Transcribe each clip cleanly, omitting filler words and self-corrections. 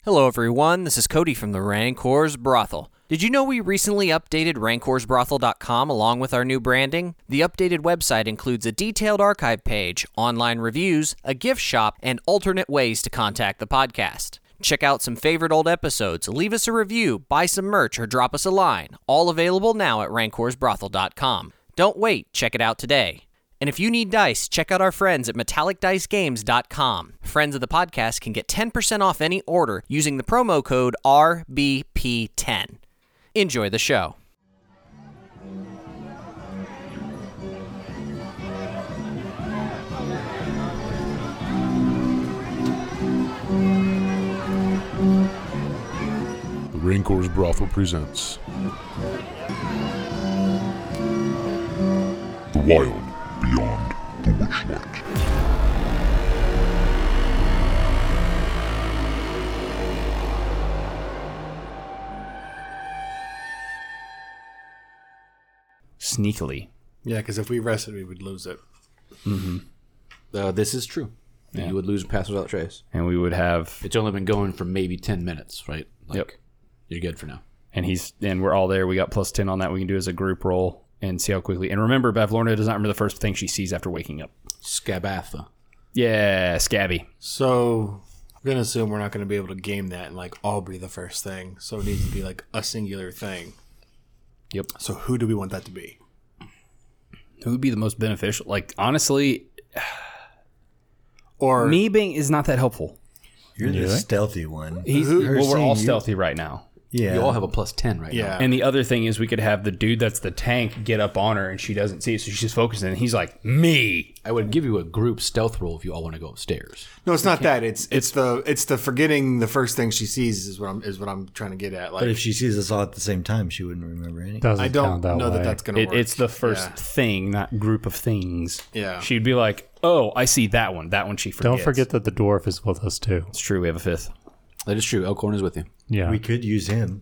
Hello everyone, this is Cody from the Rancor's Brothel. Did you know we recently updated rancorsbrothel.com along with our new branding? The updated website includes a detailed archive page, online reviews, a gift shop, and alternate ways to contact the podcast. Check out some favorite old episodes, leave us a review, buy some merch, or drop us a line. All available now at rancorsbrothel.com. Don't wait, check it out today. And if you need dice, check out our friends at metallicdicegames.com. Friends of the podcast can get 10% off any order using the promo code RBP10. Enjoy the show. The Rancor's Brothel presents The Wild Beyond the Witchlight. Sneakily. Yeah, because if we rested, we would lose it. Mm-hmm. This is true. Yeah. You would lose Pass Without Trace. And we would have... It's only been going for maybe 10 minutes, right? Yep. You're good for now. And we're all there. We got plus 10 on that. We can do as a group roll and see how quickly. And remember, Bavlorna does not remember the first thing she sees after waking up. Scabatha. Yeah, Scabby. So I'm going to assume we're not going to be able to game that and all be the first thing. So it needs to be a singular thing. Yep. So who do we want that to be? Who would be the most beneficial? Honestly, or me being is not that helpful. You're the stealthy one. We're all stealthy right now. Yeah. You all have a plus 10 right now. And the other thing is we could have the dude that's the tank get up on her and she doesn't see it, so she's focusing and he's like, me. I would give you a group stealth roll if you all want to go upstairs. No, it's not that. It's the forgetting the first thing she sees is what I'm trying to get at. But if she sees us all at the same time, she wouldn't remember anything. I don't know that that's going to work. It's the first thing, not group of things. Yeah. She'd be like, oh, I see that one. That one she forgets. Don't forget that the dwarf is with us too. It's true. We have a fifth. That is true. Elkhorn is with you. Yeah. We could use him.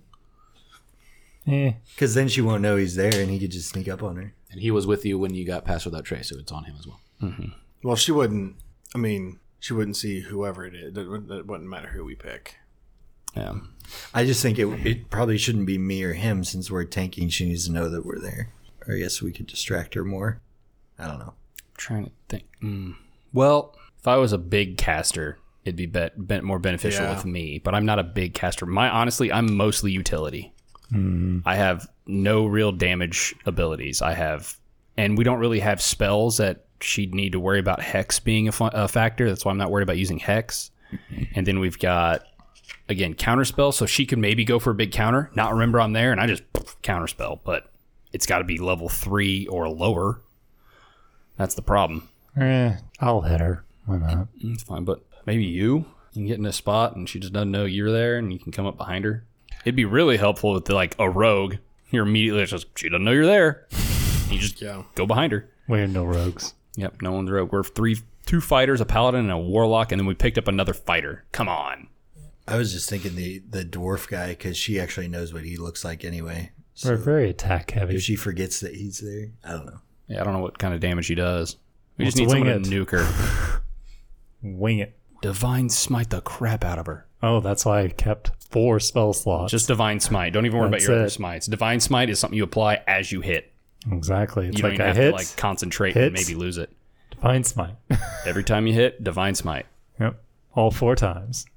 Because then she won't know he's there and he could just sneak up on her. And he was with you when you got Pass Without Trace, so it's on him as well. Mm-hmm. Well, she wouldn't. I mean, she wouldn't see whoever it is. It wouldn't matter who we pick. Yeah. I just think it probably shouldn't be me or him since we're tanking. She needs to know that we're there. Or I guess we could distract her more. I don't know. I'm trying to think. Well, if I was a big caster, it'd be more beneficial with me. But I'm not a big caster. Honestly, I'm mostly utility. Mm. I have no real damage abilities. And we don't really have spells that she'd need to worry about Hex being a factor. That's why I'm not worried about using Hex. And then we've got, again, counterspell. So she could maybe go for a big counter, not remember I'm there, and I just counterspell. But it's got to be level 3 or lower. That's the problem. I'll hit her. Why not? It's fine, but maybe you can get in a spot and she just doesn't know you're there and you can come up behind her. It'd be really helpful with a rogue. You're immediately just, she doesn't know you're there. You just go behind her. We have no rogues. Yep, no one's rogue. We're two fighters, a paladin, and a warlock, and then we picked up another fighter. Come on. I was just thinking the dwarf guy because she actually knows what he looks like anyway. So we're very attack heavy. If she forgets that he's there, I don't know. Yeah, I don't know what kind of damage he does. We just need someone to nuke her. Wing it. Divine Smite the crap out of her. Oh, that's why I kept 4 spell slots. Just Divine Smite. Don't even worry about your other smites. Divine Smite is something you apply as you hit. Exactly. It's you don't like even I have to concentrate and maybe lose it. Divine Smite. Every time you hit, Divine Smite. Yep. All 4 times.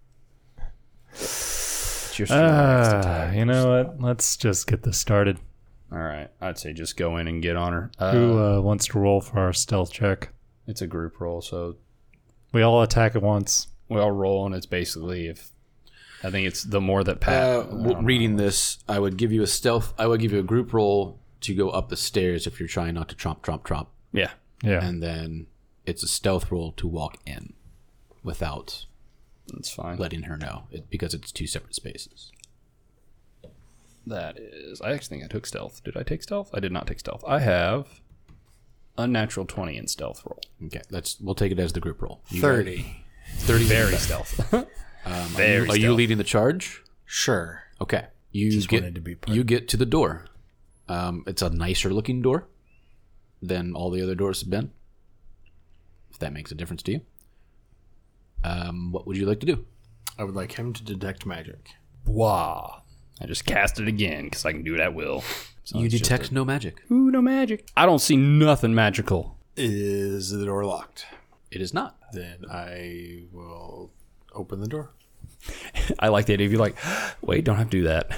It's your next attack. You know what? Let's just get this started. All right. I'd say just go in and get on her. Who wants to roll for our stealth check? It's a group roll, so we all attack at once. We all roll, and it's basically I think it's the more that Pat. Reading this, I would give you a group roll to go up the stairs if you're trying not to tromp. Yeah. And then it's a stealth roll to walk in without That's fine. letting her know because it's 2 separate spaces. That is... I actually think I took stealth. Did I take stealth? I did not take stealth. I have unnatural 20 in stealth roll. Okay, we'll take it as the group roll. 30. 30 Very stealth. Are you leading the charge? Sure. Okay. You Just get wanted to be part. you get to the door. It's a nicer looking door than all the other doors have been. If that makes a difference to you. What would you like to do? I would like him to detect magic. Wah. I just cast it again because I can do it at will. So You it's just detect no magic. Ooh, no magic. I don't see nothing magical. Is the door locked? It is not. Then I will open the door. I like the idea of you like, wait, don't have to do that.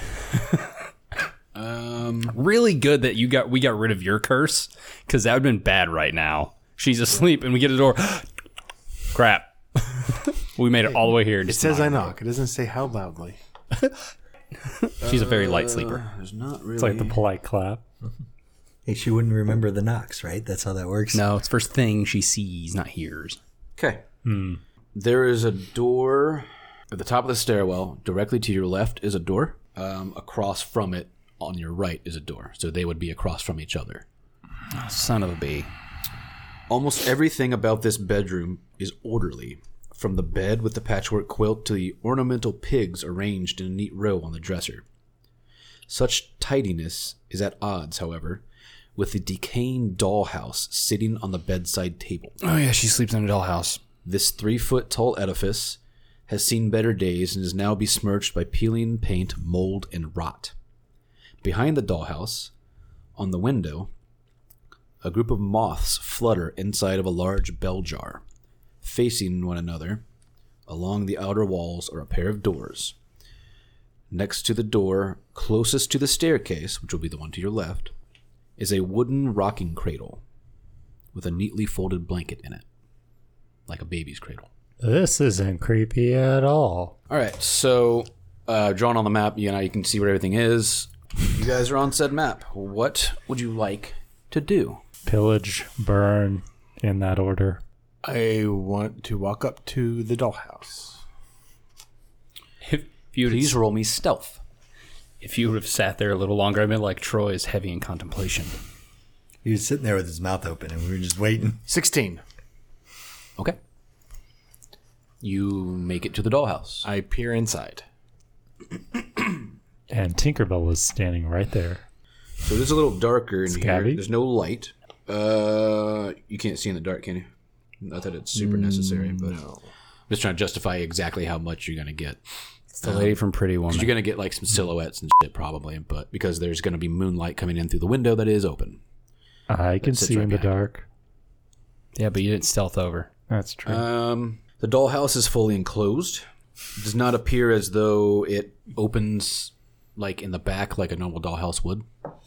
Really good that we got rid of your curse, because that would have been bad right now. She's asleep and we get a door. Crap. We made it all the way here. It says I knock. It doesn't say how loudly. She's a very light sleeper. There's not really. It's like the polite clap. Hey, she wouldn't remember the knocks, right? That's how that works. No, it's first thing she sees, not hears. Okay. There is a door at the top of the stairwell. Directly to your left is a door. Across from it, on your right, is a door. So they would be across from each other. Son of a bee. Almost everything about this bedroom is orderly. From the bed with the patchwork quilt to the ornamental pigs arranged in a neat row on the dresser. Such tidiness is at odds, however, with the decaying dollhouse sitting on the bedside table. Oh yeah, she sleeps in a dollhouse. This 3-foot-tall edifice has seen better days and is now besmirched by peeling paint, mold, and rot. Behind the dollhouse, on the window, a group of moths flutter inside of a large bell jar. Facing one another, along the outer walls, are a pair of doors. Next to the door, closest to the staircase, which will be the one to your left, is a wooden rocking cradle with a neatly folded blanket in it, like a baby's cradle. This isn't creepy at all. All right, so drawn on the map, you can see where everything is. You guys are on said map. What would you like to do? Pillage, burn, in that order. I want to walk up to the dollhouse. Please roll me stealth. If you would have sat there a little longer, I'd been like, Troy is heavy in contemplation. He was sitting there with his mouth open, and we were just waiting. 16. Okay. You make it to the dollhouse. I peer inside. And Tinkerbell was standing right there. So it is a little darker in Scabby? here. There's no light. You can't see in the dark, can you? Not that it's super necessary, but I'm just trying to justify exactly how much you're going to get. It's the lady from Pretty Woman. You're going to get like some silhouettes and shit probably, but because there's going to be moonlight coming in through the window that is open. I can sits see right in the behind. dark. Yeah, but you didn't stealth over. That's true. The dollhouse is fully enclosed. It does not appear as though it opens like in the back like a normal dollhouse would.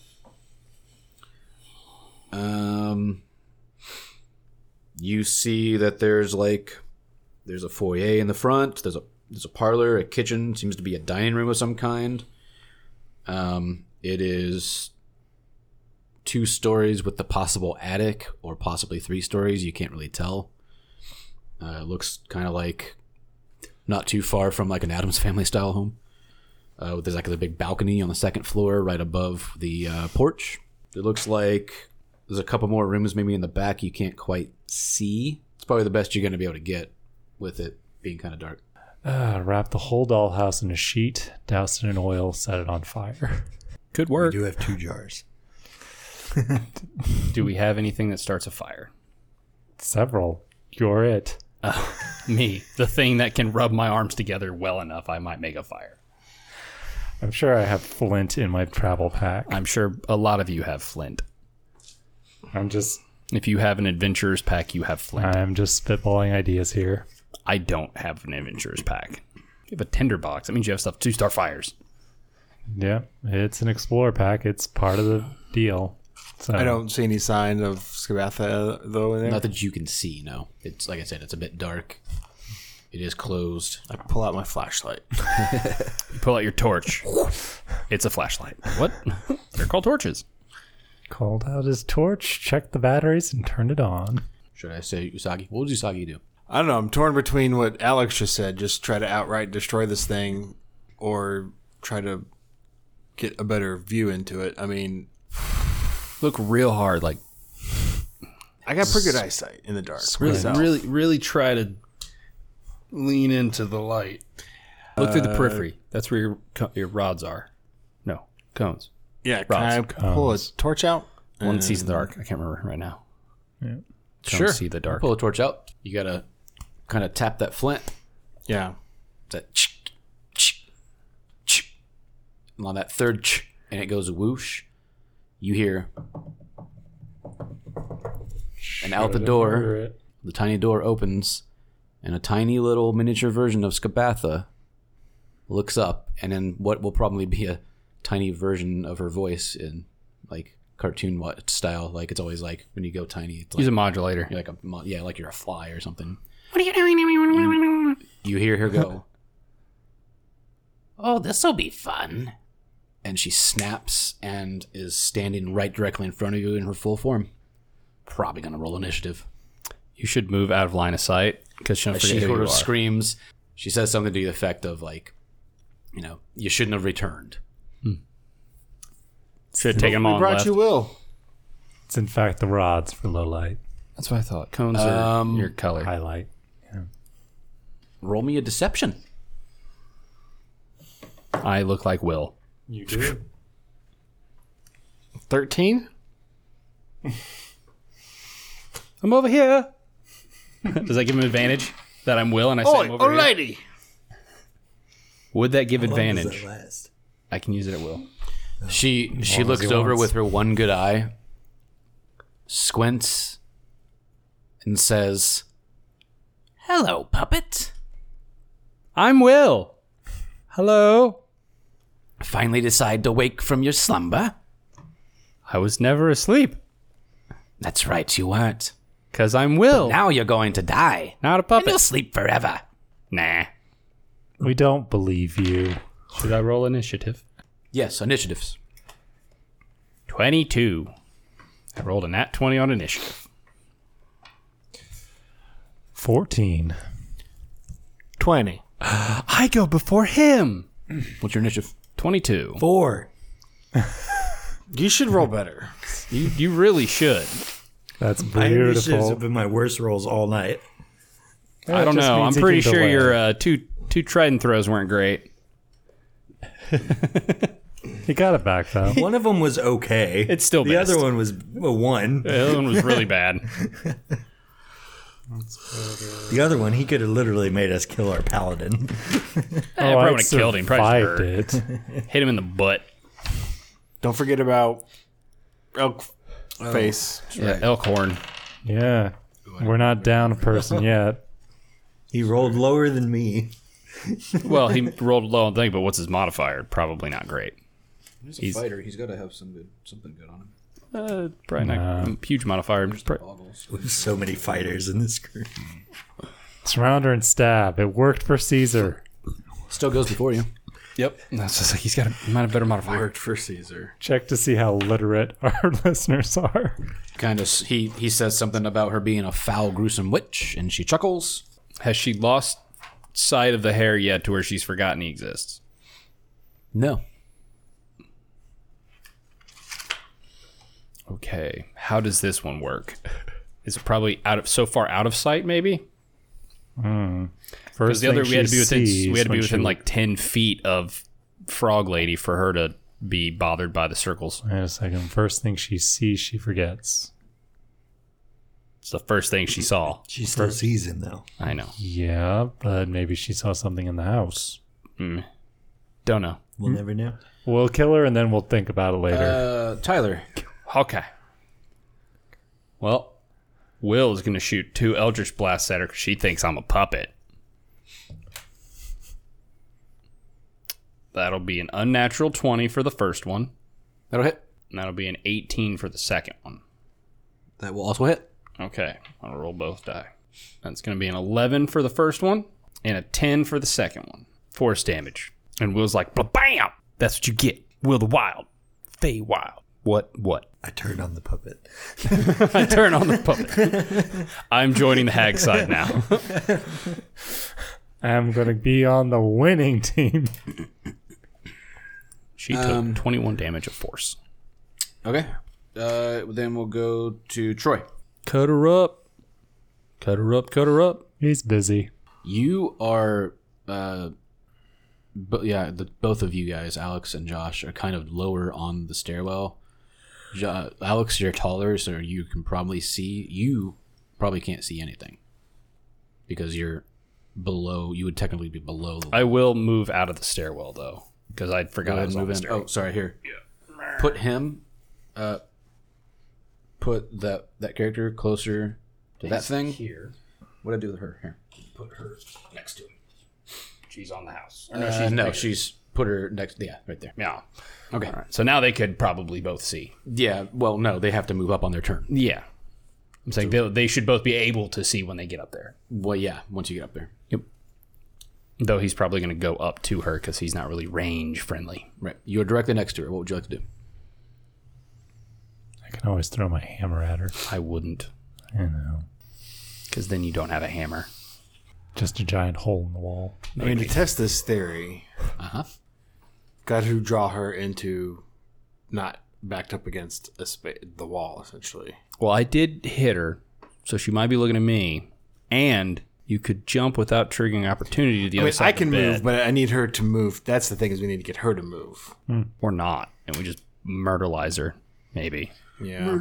You see that there's a foyer in the front. There's a parlor, a kitchen. Seems to be a dining room of some kind. It is 2 stories with the possible attic, or possibly 3 stories. You can't really tell. It looks kind of like not too far from like an Addams Family style home. There's like a big balcony on the 2nd floor right above the porch. It looks like there's a couple more rooms maybe in the back you can't quite see. It's probably the best you're going to be able to get with it being kind of dark. Wrap the whole dollhouse in a sheet, douse it in oil, set it on fire. Good We work. do have 2 jars. Do we have anything that starts a fire? Several. You're it. Me, the thing that can rub my arms together well enough, I might make a fire. I'm sure I have flint in my travel pack. I'm sure a lot of you have flint. I'm just If you have an adventurer's pack, you have flint. spitballing ideas here. I don't have an adventurer's pack. You have a tinderbox. That means you have stuff to start fires. Yeah, it's an explorer pack. It's part of the deal. So I don't see any sign of Scabatha, though, in there. Not that you can see, no. It's like I said, it's a bit dark. It is closed. I pull out my flashlight. You pull out your torch. It's a flashlight. What? They're called torches. Called out his torch, checked the batteries, and turned it on. Should I say Usagi? What would Usagi do? I don't know. I'm torn between what Alex just said. Just try to outright destroy this thing, or try to get a better view into it. I mean, Look real hard, like I got pretty good eyesight in the dark. myself. really try to lean into the light. look through the periphery. That's where your rods are. No, cones. Yeah, can I pull a torch out? One that sees the dark. I can't remember right now. Yeah. Don't see the dark. Pull a torch out. You gotta kind of tap that flint. Yeah. That And on that third and it goes whoosh, you hear, and out the door, the tiny door opens, and a tiny little miniature version of Skabatha looks up, and in what will probably be a tiny version of her voice in like cartoon style, like it's always like when you go tiny, it's like, Use a modulator. you're like like you're a fly or something. What are you doing? You hear her go, "Oh, this'll be fun," and she snaps and is standing right directly in front of you in her full form. Probably gonna roll initiative. You should move out of line of sight because she'll forget She who sort you of are. screams. She says something to the effect of like, you shouldn't have returned. Should have taken them all We and brought left. you Will. It's in fact the rods for low light That's what I thought. Cones are your color. highlight. Roll me a deception. I look like Will. You do. 13? I'm over here. Does that give him advantage that I'm Will and I say I'm over here? lady. Would that give How long does advantage? that last? I can use it at will. She as looks he over wants. with her one good eye, squints, and says, "Hello, puppet. I'm Will. Hello. Finally decide to wake from your slumber? I was never asleep That's right, you weren't. because I'm Will. Now you're going to die. Not a And you'll puppet. sleep forever." Nah. We don't believe you. Should I roll initiative? Yes, initiatives. 22. I rolled a nat 20 on initiative. 14. 20. I go before him. What's your initiative? 22. 4. You should roll better. You really should. That's My initiatives beautiful. have been my worst rolls all night. Yeah, I it don't just know. I'm means he pretty can sure delay. your two trident throws weren't great. He got it back though. One of them was okay. It's still the best. other one was a 1. The other one was really bad. The other one, he could have literally made us kill our paladin. I probably would have killed him. Probably survived just it. hit him in the butt. Don't forget about Elk Face. Yeah, Elkhorn. Yeah. We're not down a person yet. He rolled lower than me. Well, he rolled low on thing, but what's his modifier? Probably not great. He's a fighter. He's got to have something good on him. Probably not huge modifier. So many fighters in this group. Surround her and stab. It worked for Caesar. Still goes before you. Yep. That's just like he's got a better modifier. Worked for Caesar. Check to see how literate our listeners are. Kind of. He says something about her being a foul, gruesome witch, and she chuckles. Has she lost sight of the hair yet to where she's forgotten he exists? No. Okay. How does this one work? Is it probably so far out of sight? Maybe. Because First the other thing we had to she be within sees we had to be when within she- like 10 feet of Frog Lady for her to be bothered by the circles. Wait a second. First thing she sees, she forgets. It's the first thing she saw. She still sees him, though. I know. Yeah, but maybe she saw something in the house. Don't know. We'll never know. We'll kill her and then we'll think about it later. Tyler. Okay. Well, Will is going to shoot 2 Eldritch Blasts at her because she thinks I'm a puppet. That'll be an unnatural 20 for the first one. That'll hit. And that'll be an 18 for the second one. That will also hit. Okay. I'll roll both die. That's going to be an 11 for the first one and a 10 for the second one. Force damage. And Will's like, bam! That's what you get. Will the Wild. Fey Wild. What? I turned on the puppet. I turn on the puppet. I'm joining the hag side now. I'm going to be on the winning team. She took 21 damage of force. Okay. Then we'll go to Troy. Cut her up. Cut her up. Cut her up. He's busy. You are, both of you guys, Alex and Josh, are kind of lower on the stairwell. Alex, you're taller, so you can probably see. You probably can't see anything because you're below. You would technically be below the. I will move out of the stairwell, though. because I forgot Go I ahead was and move almost in. there. Oh, sorry. Here, put him. Put that character closer to that thing. Here. What did I do with her? Here. Put her next to him. She's on the house. She's put her next. Yeah, right there. Yeah. Okay. All right. So now they could probably both see. Yeah. Well, no, they have to move up on their turn. Yeah. I'm saying they should both be able to see when they get up there. Well, yeah. Once you get up there. Yep. Though he's probably going to go up to her because he's not really range friendly. Right. You're directly next to her. What would you like to do? I can always throw my hammer at her. I wouldn't, You know, because then you don't have a hammer. just a giant hole in the wall. I mean, to test this theory, got to draw her into not backed up against the wall, essentially. Well, I did hit her, so she might be looking at me. And you could jump without triggering opportunity to the other side I of can the bed, move, but I need her to move. That's the thing, is we need to get her to move. or not, and we just murderlize her, maybe. Yeah.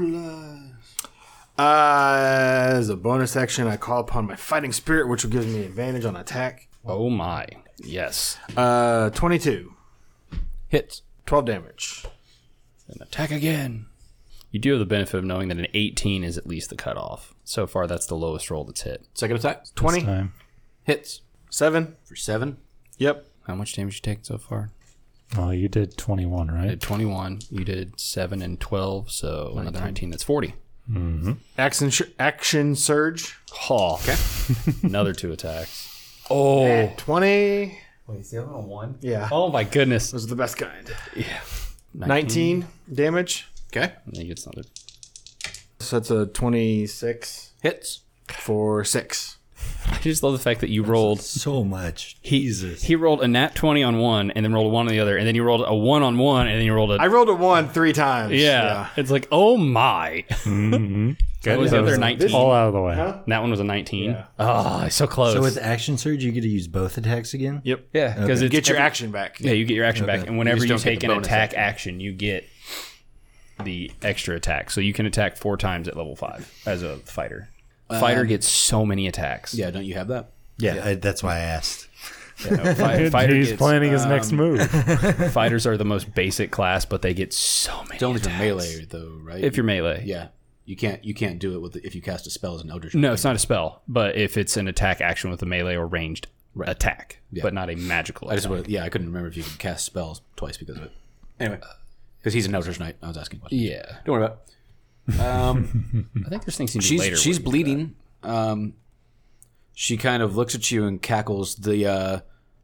As a bonus action, I call upon my fighting spirit, which will give me advantage on attack. Oh my, yes. 22. Hits. 12 damage. And attack again. You do have the benefit of knowing that an 18 is at least the cutoff. So far, that's the lowest roll that's hit. Second attack. 20. Time. Hits 7. for 7. Yep. How much damage you taken so far? Oh, you did 21, I right? did 21. You did 7 and 12, so another 19. That's 40. Action surge. Oh, okay. Another 2 attacks. Oh. 20. Wait, is the other one 1? Yeah. Oh my goodness. Those are the best kind. 19. 19 damage. Okay. And then he gets another. So that's a 26 Hits. for 6. I just love the fact that you rolled. So much. He rolled a nat 20 on one, and then rolled a 1 on the other, and then you rolled a 1 on one, and then you rolled a. I rolled a 1 3 times. yeah. It's like, oh my. What was the other 19? All out of the way. That one was a 19. Oh, so close. So with action surge, you get to use both attacks again? Yep. yeah, because it's Get your action back. Yeah, you get your action back, and whenever just you don't get take the an bonus attack action, you get the extra attack. So you can attack 4 times at level 5 as a fighter. Fighter gets so many attacks. Yeah. Don't you have that? Yeah, that's why I asked. Yeah, no, fighter He's gets, planning his next move. fighters are the most basic class, but they get so many. It's only for attacks. melee though, right? If you're melee, Yeah. You can't do it with if you cast a spell as an Eldritch. no, it's not a spell. But if it's an attack action with a melee or ranged attack, but not a magical. I just attack. I couldn't remember if you could cast spells twice because of it. Anyway, because he's an Eldritch Knight, I was asking questions. Yeah, Don't worry about it. I think there's things you can do later. She's where you do bleeding. She kind of looks at you and cackles. The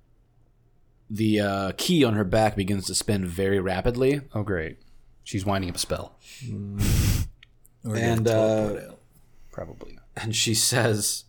key on her back begins to spin very rapidly, that. Oh, great. She's winding up a spell. and Probably. and she says,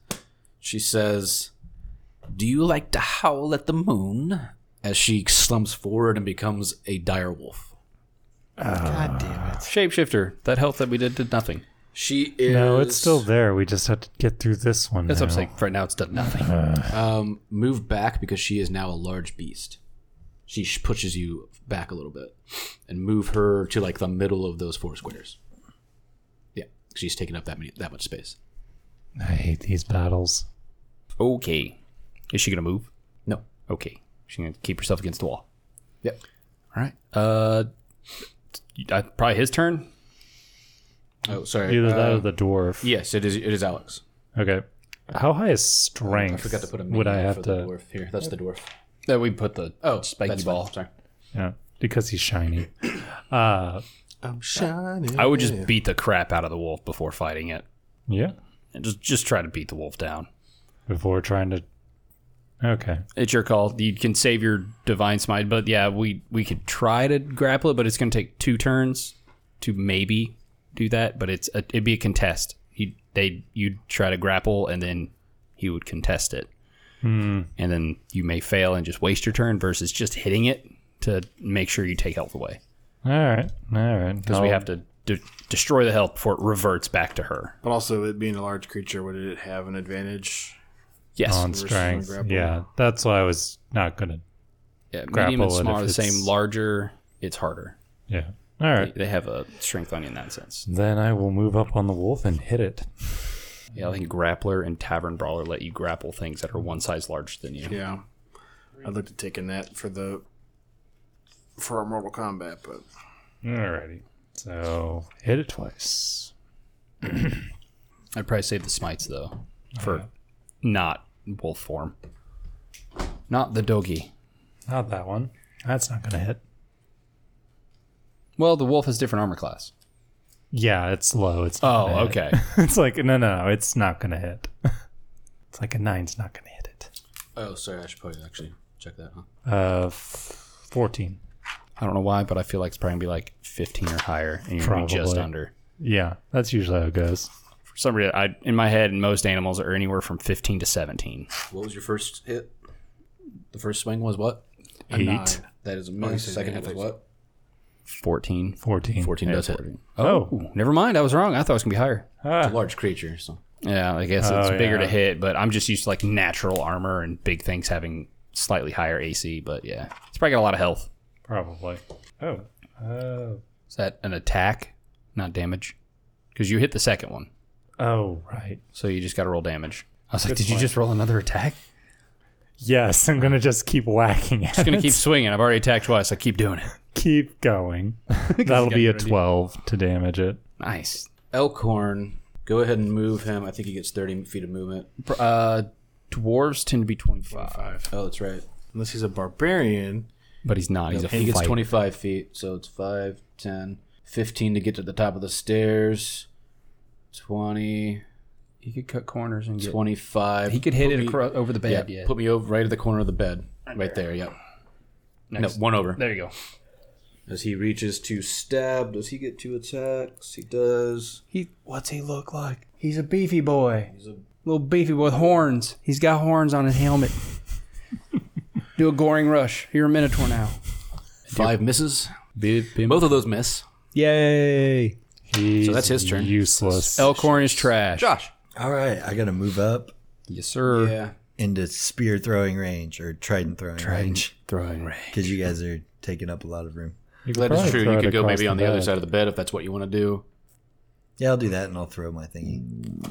"Do you like to howl at the moon?" As she slumps forward and becomes a dire wolf. God damn it. Shapeshifter. That health that we did nothing. She is. No, it's still there. We just have to get through this one. That's what I'm now. saying. Right now, it's done nothing. Move back because she is now a large beast. She pushes you back a little bit and move her to like the middle of those 4 squares. Yeah, she's taking up that much space. I hate these battles. Okay. Is she gonna move? No. Okay. She's gonna keep herself against the wall. Yep. All right. Probably his turn. Oh, sorry. Either that or the dwarf. Yes, it is. It is Alex. Okay. How high is strength? I forgot to put a Would I minion have for to? the dwarf here. That's the dwarf. That we put the spiky that's ball. fine. Sorry. Yeah, because he's shiny. I'm shining. I would just beat the crap out of the wolf before fighting it, Yeah. and just try to beat the wolf down. Before trying to. Okay. It's your call. You can save your divine smite, but yeah, we could try to grapple it, but it's going to take 2 turns to maybe do that. But it'd be a contest. You'd try to grapple, and then he would contest it, and then you may fail and just waste your turn versus just hitting it to make sure you take health away. All right. Because we have to destroy the health before it reverts back to her. But also, it being a large creature, would it have an advantage? Yes. on versus strength. grapple. Yeah, that's why I was not gonna. Yeah, medium grapple and it small are if the same. it's- Larger, it's harder. Yeah. All right. They have a strength on you in that sense. Then I will move up on the wolf and hit it. Yeah, I think Grappler and Tavern Brawler let you grapple things that are one size larger than you. Yeah. I looked at taking that for the for our Mortal Kombat, but Alrighty. So hit it twice. I'd probably save the smites though for not wolf form, not the doggy. Not that one. That's not gonna hit. Well, the wolf has different armor class. Yeah, it's low. It's not gonna hit. Okay. It's like no, it's not gonna hit. It's like a 9's not gonna hit it. Oh, sorry. I should probably actually check that, huh? 14. I don't know why, but I feel like it's probably gonna be like 15 or higher, and you're gonna be just Probably. under. Yeah, that's usually how it goes. For some reason, in my head, most animals are anywhere from 15 to 17. What was your first hit? The first swing was what? 8. That is a miss. Second hit was what? 14. 14. 14 does hit. Oh, never mind. I was wrong. I thought it was gonna be higher. It's a large creature, so. Yeah, I guess it's bigger to yeah. hit, but I'm just used to like natural armor and big things having slightly higher AC. But yeah, it's probably got a lot of health. Probably. Oh. Is that an attack, not damage? Because you hit the second one, Oh, right. so you just got to roll damage. I was like, Good did you point. just roll another attack? Yes, I'm going to just keep whacking it. Just gonna keep swinging. I've already attacked twice. I keep doing it. Keep going. That'll be a 12 to damage it. Nice. Elkhorn, go ahead and move him. I think he gets 30 feet of movement. Dwarves tend to be 25, Oh, that's right. unless he's a barbarian, but he's not. He's a He gets fighter. 25 feet, so it's 5, 10, 15 to get to the top of the stairs. 20, He could cut corners and get. 25. He could hit Put it me- over the bed. Yeah, Yeah. put me over right at the corner of the bed. Right there, yep. Next. No, one over. There you go. As he reaches to stab, does he get 2 attacks? He does. What's he look like? He's a beefy boy. He's a little beefy boy with horns. He's got horns on his helmet. Do a goring rush. You're a minotaur now. 5 misses. Both Both of those miss. Yay! He's So that's his turn. Useless. Elkhorn is trash. Josh. All right, I got to move up Yes, sir. Yeah. into spear throwing range or trident throwing range Throwing ray. because you guys are taking up a lot of room. You could That is probably true. throw You it could go across maybe on the other bed. side of the bed if that's what you want to do. Yeah, I'll do that and I'll throw my thingy.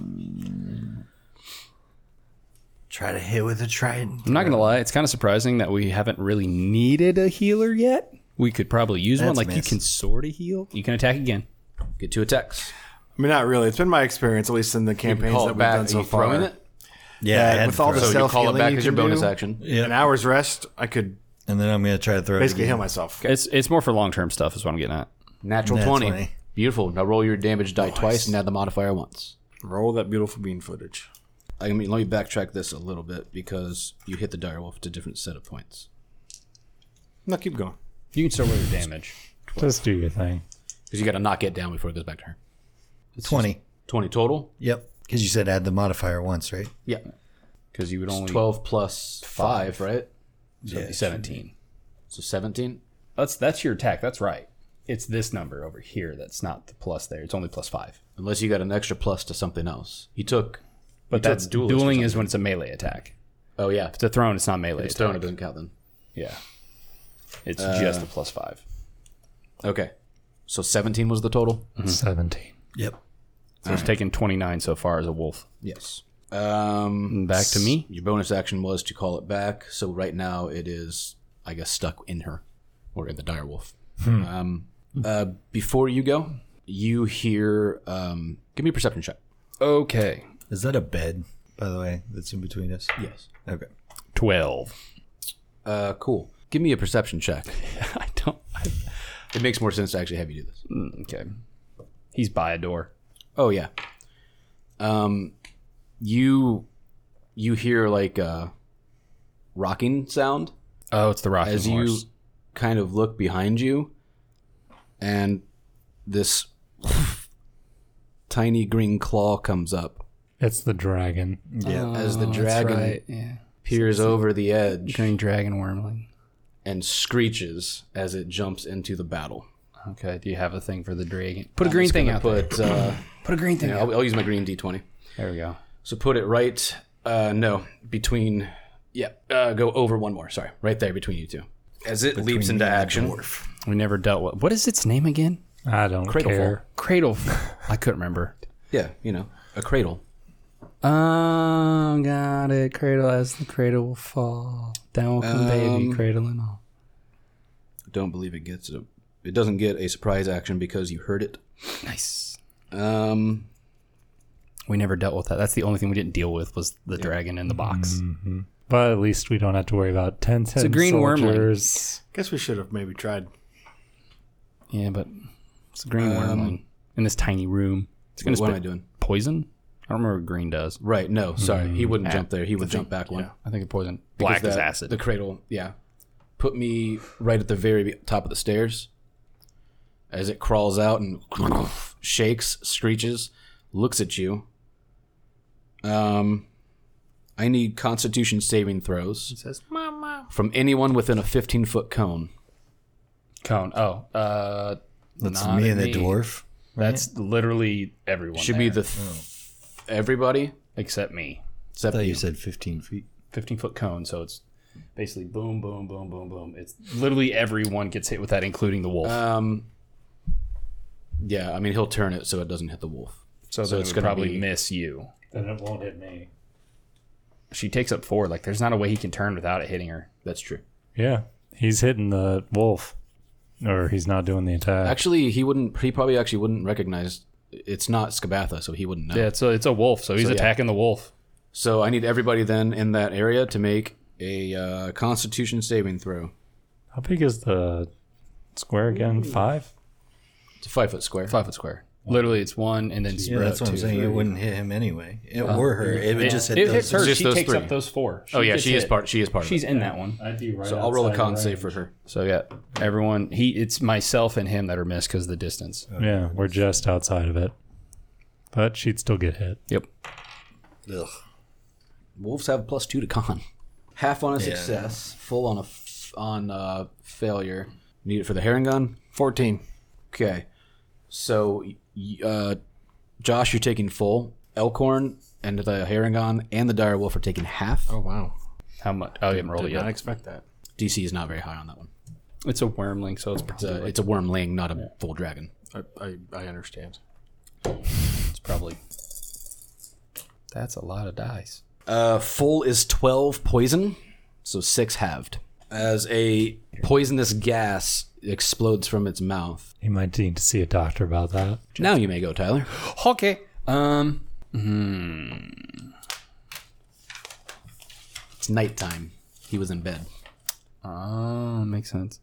Try to hit with a trident. I'm not gonna lie. It's kind of surprising that we haven't really needed a healer yet. We could probably use one. That's a Like you miss. can sort of heal. You can attack again. Get 2 attacks. I mean, not really. It's been my experience, at least in the You can campaigns call that it we've back. done Are so you far. throwing it? Yeah, I had with to all throw the it. So you call it self-healing back you as your can bonus do. action. Yeah. An hour's rest, I could And then I'm going to try to throw basically it heal again. myself. It's more for long term stuff. Is what I'm getting at. Natural Nat 20. 20. Beautiful. Now roll your damage die twice and add the modifier once. Roll that beautiful bean footage. Let me backtrack this a little bit because you hit the direwolf at a different set of points. No, keep going. You can still roll your damage. Just do your thing. Because you got to knock it down before it goes back to her. 20. 20 total? Yep. Because you said add the modifier once, right? Yeah. Because you would only 12 plus 5, right? so it'd be 17. So 17? That's your attack. That's right. It's this number over here. That's not the plus there. It's only plus 5. Unless you got an extra plus to something else. He took... But that's duelist or dueling is something. when it's a melee attack. Oh, yeah. If it's a thrown, it's not melee It's attack. thrown, it doesn't count then. Yeah. It's just a plus 5. Okay. So 17 was the total? 17. Yep. So it's taken 29 so far as a wolf. Yes. Back to me. Your bonus action was to call it back. So right now it is, I guess, stuck in her or in the direwolf. Before you go, you hear. Give me a perception check. Okay. Is that a bed, by the way, that's in between us? Yes. Okay. 12. Cool. Give me a perception check. I don't. It makes more sense to actually have you do this. Okay. He's by a door. Oh yeah. You hear like a rocking sound Oh, it's the rocking as horse. you kind of look behind you, and this tiny green claw comes up It's the dragon. Yeah. as the Oh, that's dragon right, yeah. peers over the edge Green dragon wormling. and screeches as it jumps into the battle. Okay. Do you have a thing for the dragon? Put a green thing out there. Put Put a green thing out. I'll use my green d20. There we go. So put it right. No, between. Yeah, go over one more. Sorry, right there between you two. As it leaps into action. We never dealt with. What is its name again? I don't Cradlefall. care. Cradle. I couldn't remember. Yeah, a cradle. Oh, got it. Cradle as the cradle will fall. Down will come baby, cradle and all. Don't believe it gets a. It doesn't get a surprise action because you heard it. Nice. We We never dealt with that. That's the only thing we didn't deal with was the dragon in the box. Mm-hmm. But at least we don't have to worry about 10 It's a green soldiers. Guess we should have maybe tried. Yeah, but it's a green wormling in this tiny room. It's going to What am spit I doing? poison. I don't remember what green does. Right. No. Sorry. He wouldn't jump there. He would jump back one. I think it's poison. Because Black is that- acid. The cradle. Yeah. Put me right at the very top of the stairs. As it crawls out and shakes, screeches, looks at you. I need Constitution saving throws. It says, "Mama." From anyone within a 15-foot cone. Cone. Oh, That's not me and the dwarf. That's literally everyone. Should be the everybody except me. I except thought you. you said 15 feet. 15-foot cone, so it's basically boom, boom, boom, boom, boom. It's literally everyone gets hit with that, including the wolf. Yeah, I mean he'll turn it so it doesn't hit the wolf. so so then it's it would gonna probably be- miss you. Then it won't hit me. She takes up 4. Like, there's not a way he can turn without it hitting her. That's true. Yeah. He's hitting the wolf. Or he's not doing the attack. Actually, he wouldn't. He probably actually wouldn't recognize. It's not Skabatha, so he wouldn't know. Yeah, it's a wolf, so he's So, yeah. attacking the wolf. So I need everybody then in that area to make a Constitution saving throw. How big is the square again? 5? It's a 5-foot square. 5-foot square. Literally, it's 1 and then Yeah, spread that's out what I'm 2. saying. It wouldn't hit him anyway. Or her. It would just hit It those. hits her. Just She those takes 3. up those 4. Oh yeah, she is hit. part. She is part. She's of it. in that one. I'd be right So I'll roll a outside con the save range. for her. So yeah, everyone. It's myself and him that are missed because of the distance. Yeah, we're just outside of it. But she'd still get hit. Yep. Ugh. Wolves have +2 to con. Half on a success, full on a failure. Need it for the herring gun. 14. Okay. So, Josh, you're taking full. Elkhorn and the Harangon and the dire wolf are taking half. Oh, wow. How much? Oh, you haven't rolled Did it not yet. expect that. DC is not very high on that one. It's a wormling, so it's probably It's a wormling, not a full dragon. I understand. it's probably. That's a lot of dice. Full is 12 poison, so 6 halved. As a poisonous gas explodes from its mouth. You might need to see a doctor about that. Now you may go, Tyler. Okay. It's nighttime. He was in bed. Oh, makes sense.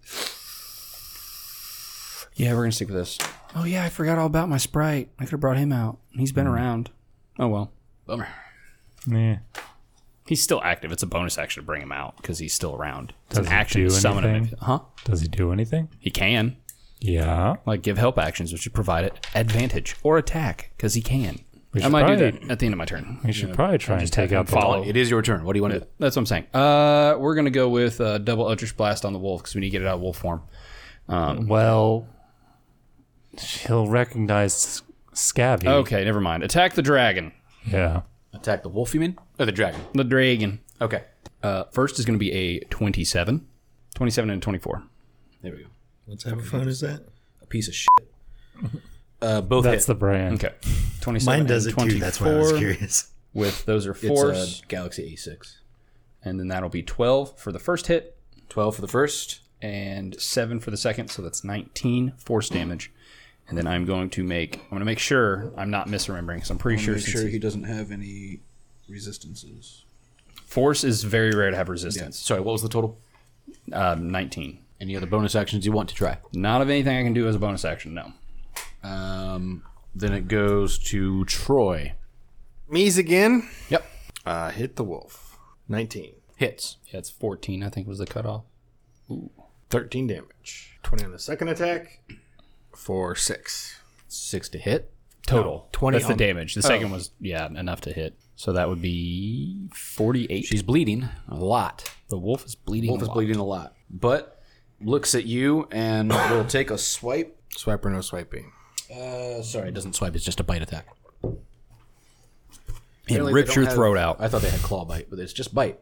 Yeah, we're gonna stick with this. Oh yeah, I forgot all about my sprite. I could have brought him out. He's been around. Oh well. Bummer. Yeah. He's still active. It's a bonus action to bring him out because he's still around. It's Does an he action do to summon him. anything? Huh? Does he do anything? He can. Yeah. Like give help actions, which would provide it advantage or attack because he can. We I should might do probably- that at the end of my turn. We should probably try and just take have out him the follow. It is your turn. What do you want to do? That's what I'm saying. We're gonna go with double Eldritch Blast on the wolf because we need to get it out of wolf form. Well, he'll recognize Scabby. Okay, never mind. Attack the dragon. Yeah. Attack the wolf, you mean? Or the dragon? The dragon. Okay. First is going to be a 27. 27 and 24. There we go. What type of phone is that? A piece of shit. Both That's hit. the brand. Okay. 27 Mine does and it too. 24 That's why I was curious. with those are It's force. a Galaxy A6. And then that'll be 12 for the first hit 12 for the first. and 7 for the second. So that's 19 force damage. And then I'm going to make sure I'm not misremembering because I'm pretty sure, since he doesn't have any resistances. force is very rare to have resistance. Sorry, what was the total? 19. Any other bonus actions you want to try? Not of anything I can do as a bonus action, no. Then it goes to Troy. Me's again. Yep. Hit the wolf. 19. Hits. Yeah, it's 14, I think was the cutoff. 13 damage. 20 on the second attack. For 6. 6 to hit. Total. 20 That's the on- damage. The second was, enough to hit. So that would be 48. She's bleeding a lot. The wolf is bleeding Wolf a is lot. bleeding a lot. But looks at you and will take a swipe. Swipe or no swiping? Sorry, it doesn't swipe. It's just a bite attack. It Apparently rips they your don't throat have- out. I thought they had claw bite, but it's just bite.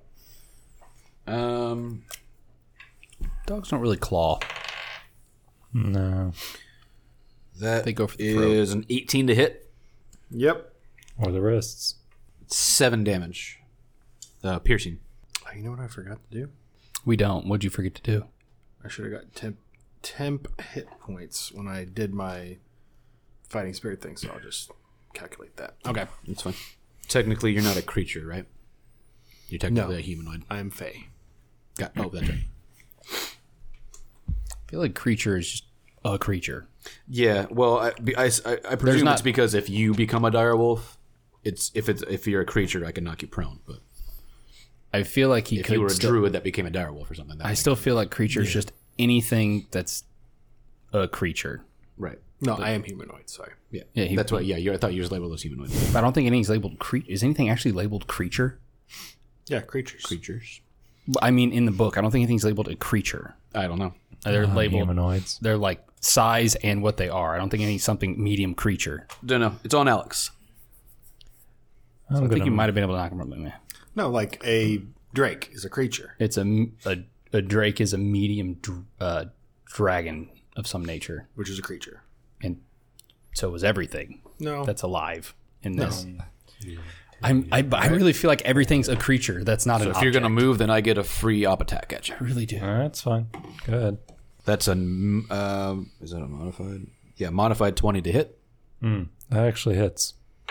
Dogs don't really claw. No. That They go for the throat. is an 18 to hit. Yep. Or the wrists. 7 damage. Piercing. You know what I forgot to do? We don't. What'd you forget to do? I should have got temp hit points when I did my fighting spirit thing, so I'll just calculate that. Okay. That's fine. Technically, you're not a creature, right? You're technically No. a humanoid. I am Fey. That's right. I feel like creature is just a creature. Yeah, well, I presume it's because if you become a direwolf, if you're a creature, I can knock you prone. But I feel like he if could. you were a still- druid that became a direwolf or something, that I makes still feel like creature is just anything that's a creature. right. No, I am humanoid. Sorry. Yeah, Yeah, that's what. Yeah, I thought you just labeled as humanoid But I don't think anything's labeled creature. Is anything actually labeled creature? Yeah, creatures. creatures. I mean, in the book, I don't think anything's labeled a creature. I don't know. They're labeled. Humanoids. They're like size and what they are. I don't think anything's something medium creature. Don't know. It's on Alex. I'm I think gonna- you might have been able to knock him from me. No, like a drake is a creature. It's a drake is a medium dragon of some nature, Which is a creature. and so is everything No. that's alive in this. I really feel like everything's a creature. That's not So an if you're object. gonna move, then I get a free op attack at you. I really do. That's fine. Good. That's a is that a modified? Yeah, modified 20 to hit. That actually hits.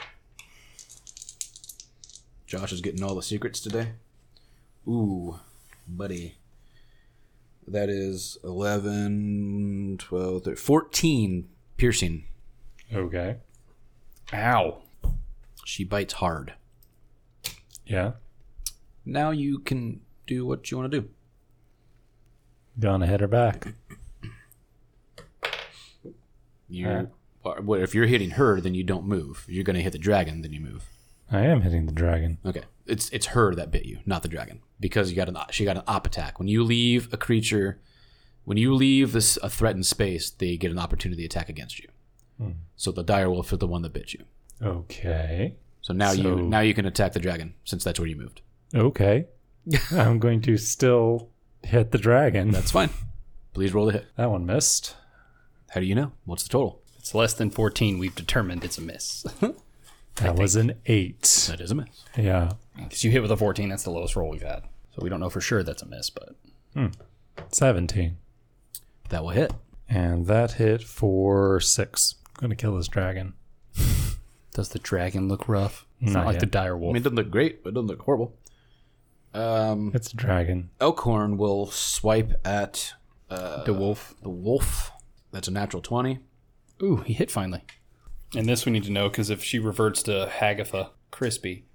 Josh is getting all the secrets today. Ooh, buddy. That is 11, 12, 13, 14 piercing. Okay. Ow. She bites hard. Yeah. Now you can do what you want to do. Gonna hit her back. Well, if you're hitting her, then you don't move. If you're going to hit the dragon, then you move. I am hitting the dragon. Okay, it's her that bit you, not the dragon, because she got an op attack. When you leave a creature, when you leave a threatened space, they get an opportunity to attack against you. So the direwolf is the one that bit you. Okay. So now you can attack the dragon since that's where you moved. Okay. I'm going to still hit the dragon. That's fine. Please roll the hit. That one missed. How do you know? What's the total? It's less than 14. We've determined it's a miss. That was an 8. That is a miss. Yeah. Because you hit with a 14, that's the lowest roll we've had. So we don't know for sure that's a miss, but 17. That will hit. And that hit for 6. I'm going to kill this dragon. does the dragon look rough? It's not Not like yet. the dire I wolf. mean, it doesn't look great, but it doesn't look horrible. It's a dragon. Elkhorn will swipe at the wolf. the wolf. That's a natural 20. Ooh, he hit finally. And this we need to know because if she reverts to Hagatha Crispy,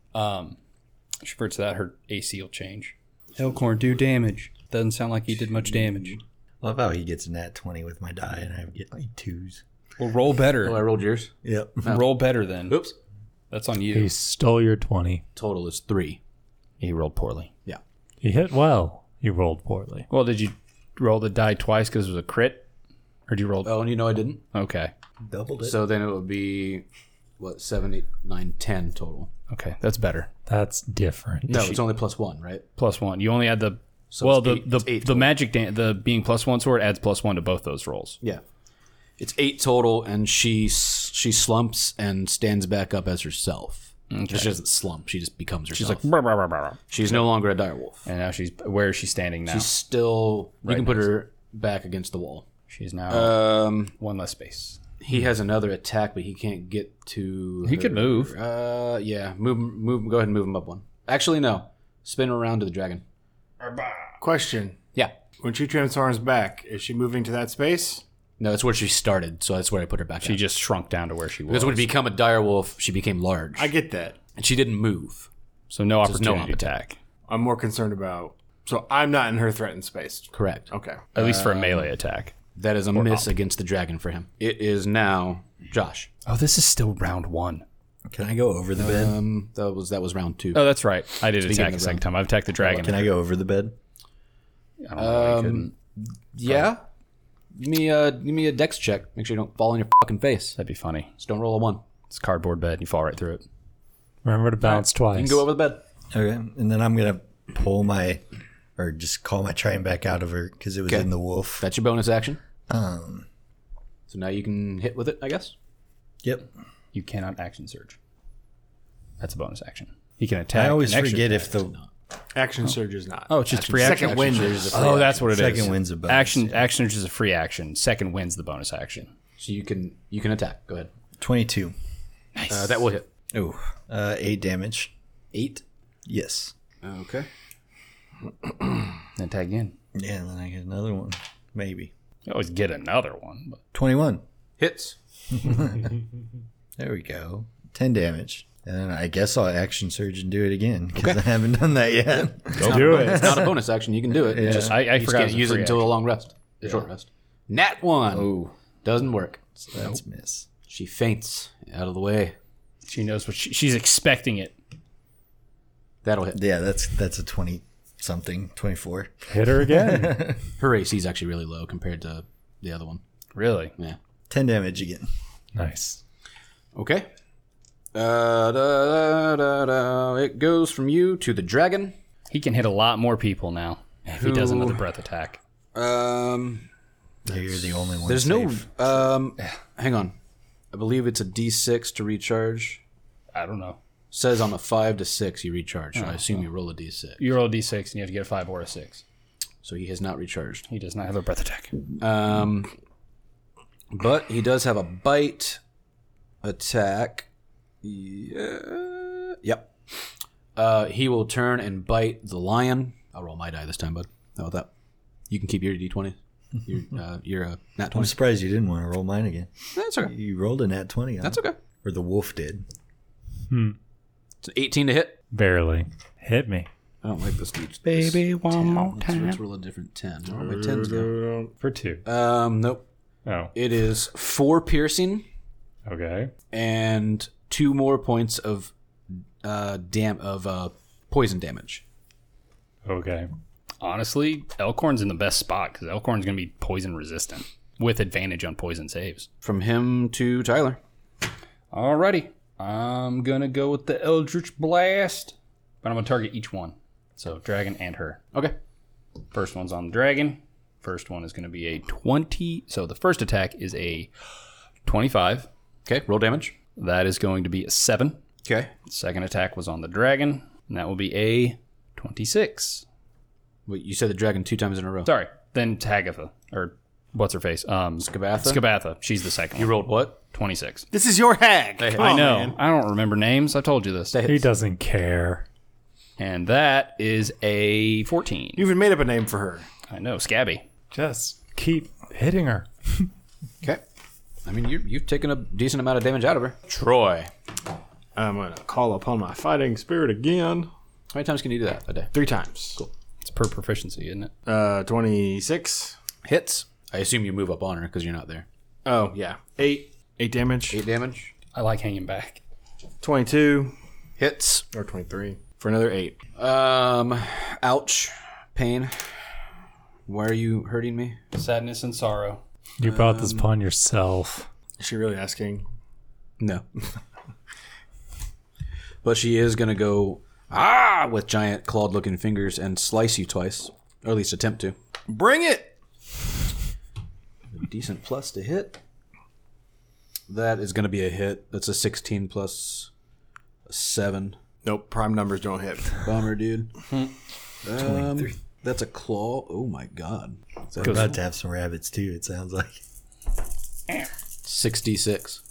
she reverts to that, her AC will change. Elkhorn, do damage. Doesn't sound like he did much damage. Love how he gets a nat 20 with my die and I get like 2s. Well, roll better. Oh, I rolled yours. Yep. Roll better then. Oops. That's on He you. stole your 20. Total is 3. He rolled poorly. Yeah. He hit well. You rolled poorly. Well, did you roll the die twice because it was a crit? Or did you roll... Oh, and you know I didn't. Okay. Doubled it. So then it would be, 7, 8, 9, 10 total. Okay, that's better. That's different. No, it's only +1, right? +1. You only add the... So well, it's the eight- it's eight the total. magic... the being +1 sword adds +1 to both those rolls. Yeah. It's 8 total, and she slumps and stands back up as herself. She doesn't slump. She just becomes herself. She's like... "Brr, brr, brr, brr, brr." She's no longer a direwolf. And now she's... Where is she standing now? She's still... You can put her back against the wall. She's now one less space. He has another attack, but he can't get to... He could move. Yeah. Move. Go ahead and move him up one. Actually, no. Spin around to the dragon. Question. Yeah. When she transforms back, is she moving to that space? No, that's where she started, so that's where I put her back. She at. just shrunk down to where she was. Because when you become a direwolf, she became large. I get that. And she didn't move. So no there's no opportunity attack. I'm more concerned about... So I'm not in her threatened space. Correct. Okay. At least for a melee attack. That is a miss against the dragon for him. It is now Josh. Oh, this is still round 1. Can I go over the bed? That was round 2. Oh, that's right. I did beginning attack of a the second round. time. I've attacked the dragon. Can I go over the bed? I don't know why I couldn't. Yeah. Give me a dex check. Make sure you don't fall on your fucking face. That'd be funny. Just don't roll a 1. It's a cardboard bed. You fall right through it. Remember to bounce twice. You can go over the bed. Okay. And then I'm going to pull my, or just call my trident back out of her because it was Okay. in the wolf. That's your bonus action. So now you can hit with it, I guess. Yep. You cannot action surge. That's a bonus action. He can attack. I always an extra forget attack. if the Action Surge is not. Oh, it's just free action. Second wind is. Oh, that's what it is. Second wind's a bonus. Action is a free action. Second wins the bonus action. So you can attack. Go ahead. 22. That will hit. Oh, 8 damage. 8. Yes. Okay. Then attack again. Yeah, and then I get another one. Maybe. You always get another one. But 21. Hits. There we go. 10 damage. And I guess I'll action surge and do it again because I haven't done that yet. Go do it. It's not a bonus action. You can do it. Yeah. Just, I you just forgot can't it was a use it free until a long rest. A short rest. Nat 1. Oh, Doesn't work. that's miss. She faints out of the way. she knows what she's expecting it. That'll hit. Yeah, that's a 20 something, 24. Hit her again. Her AC is actually really low compared to the other one. Really? Yeah. 10 damage again. Nice. Okay. It goes from you to the dragon. He can hit a lot more people now if he does another breath attack. You're the only one. There's safe. no. Hang on. I believe it's a D6 to recharge. I don't know. Says on a 5 to 6 you recharge. So I assume you roll a D6. You roll a d6 and you have to get a 5 or a 6. So he has not recharged. He does not have a breath attack. But he does have a bite attack. Yeah. Yep. He will turn and bite the lion. I'll roll my die this time, bud. How about that? You can keep your D20. You're a nat I'm 20. surprised you didn't want to roll mine again. That's okay. You rolled a nat 20 on That's it. okay. Or the wolf did. It's an 18 to hit. Barely. Hit me. I don't like this dude. Baby, one more time. Let's roll a different 10. Where my 10s go? For 2. Nope. Oh, It is 4 piercing okay. and 2 more points of poison damage. Okay. Honestly, Elkhorn's in the best spot because Elkhorn's going to be poison resistant with advantage on poison saves. From him to Tyler. Alrighty. I'm going to go with the Eldritch Blast, but I'm going to target each one. So, dragon and her. Okay. First one's on the dragon. First one is going to be a 20. So, the first attack is a 25. Okay. Roll damage. That is going to be a 7. Okay. Second attack was on the dragon, and that will be a 26. Wait, you said the dragon 2 times in a row. Sorry. Then Tagatha, or what's her face? Skabatha? Skabatha. She's the second You one. rolled what? 26. This is your hag. Hey, Come I on, know. man. I don't remember names. I told you this. He doesn't care. And that is a 14. You even made up a name for her. I know. Scabby. Just keep hitting her. Okay. I mean, you've taken a decent amount of damage out of her. Troy. I'm going to call upon my fighting spirit again. How many times can you do that a day? 3 times. Cool. It's per proficiency, isn't it? 26. Hits. I assume you move up on her because you're not there. Oh, yeah. 8 damage. 8 damage. I like hanging back. 22. Hits. Or 23. For another 8. Ouch. Pain. Why are you hurting me? Sadness and sorrow. You brought this upon yourself. Is she really asking? No. But she is going to go with giant clawed looking fingers and slice you twice. Or at least attempt to. Bring it! A decent plus to hit. That is going to be a hit. That's a 16 plus a 7. Nope. Prime numbers don't hit. Bummer, dude. That's a claw. Oh my god. We're about to have some rabbits too, it sounds like. 66.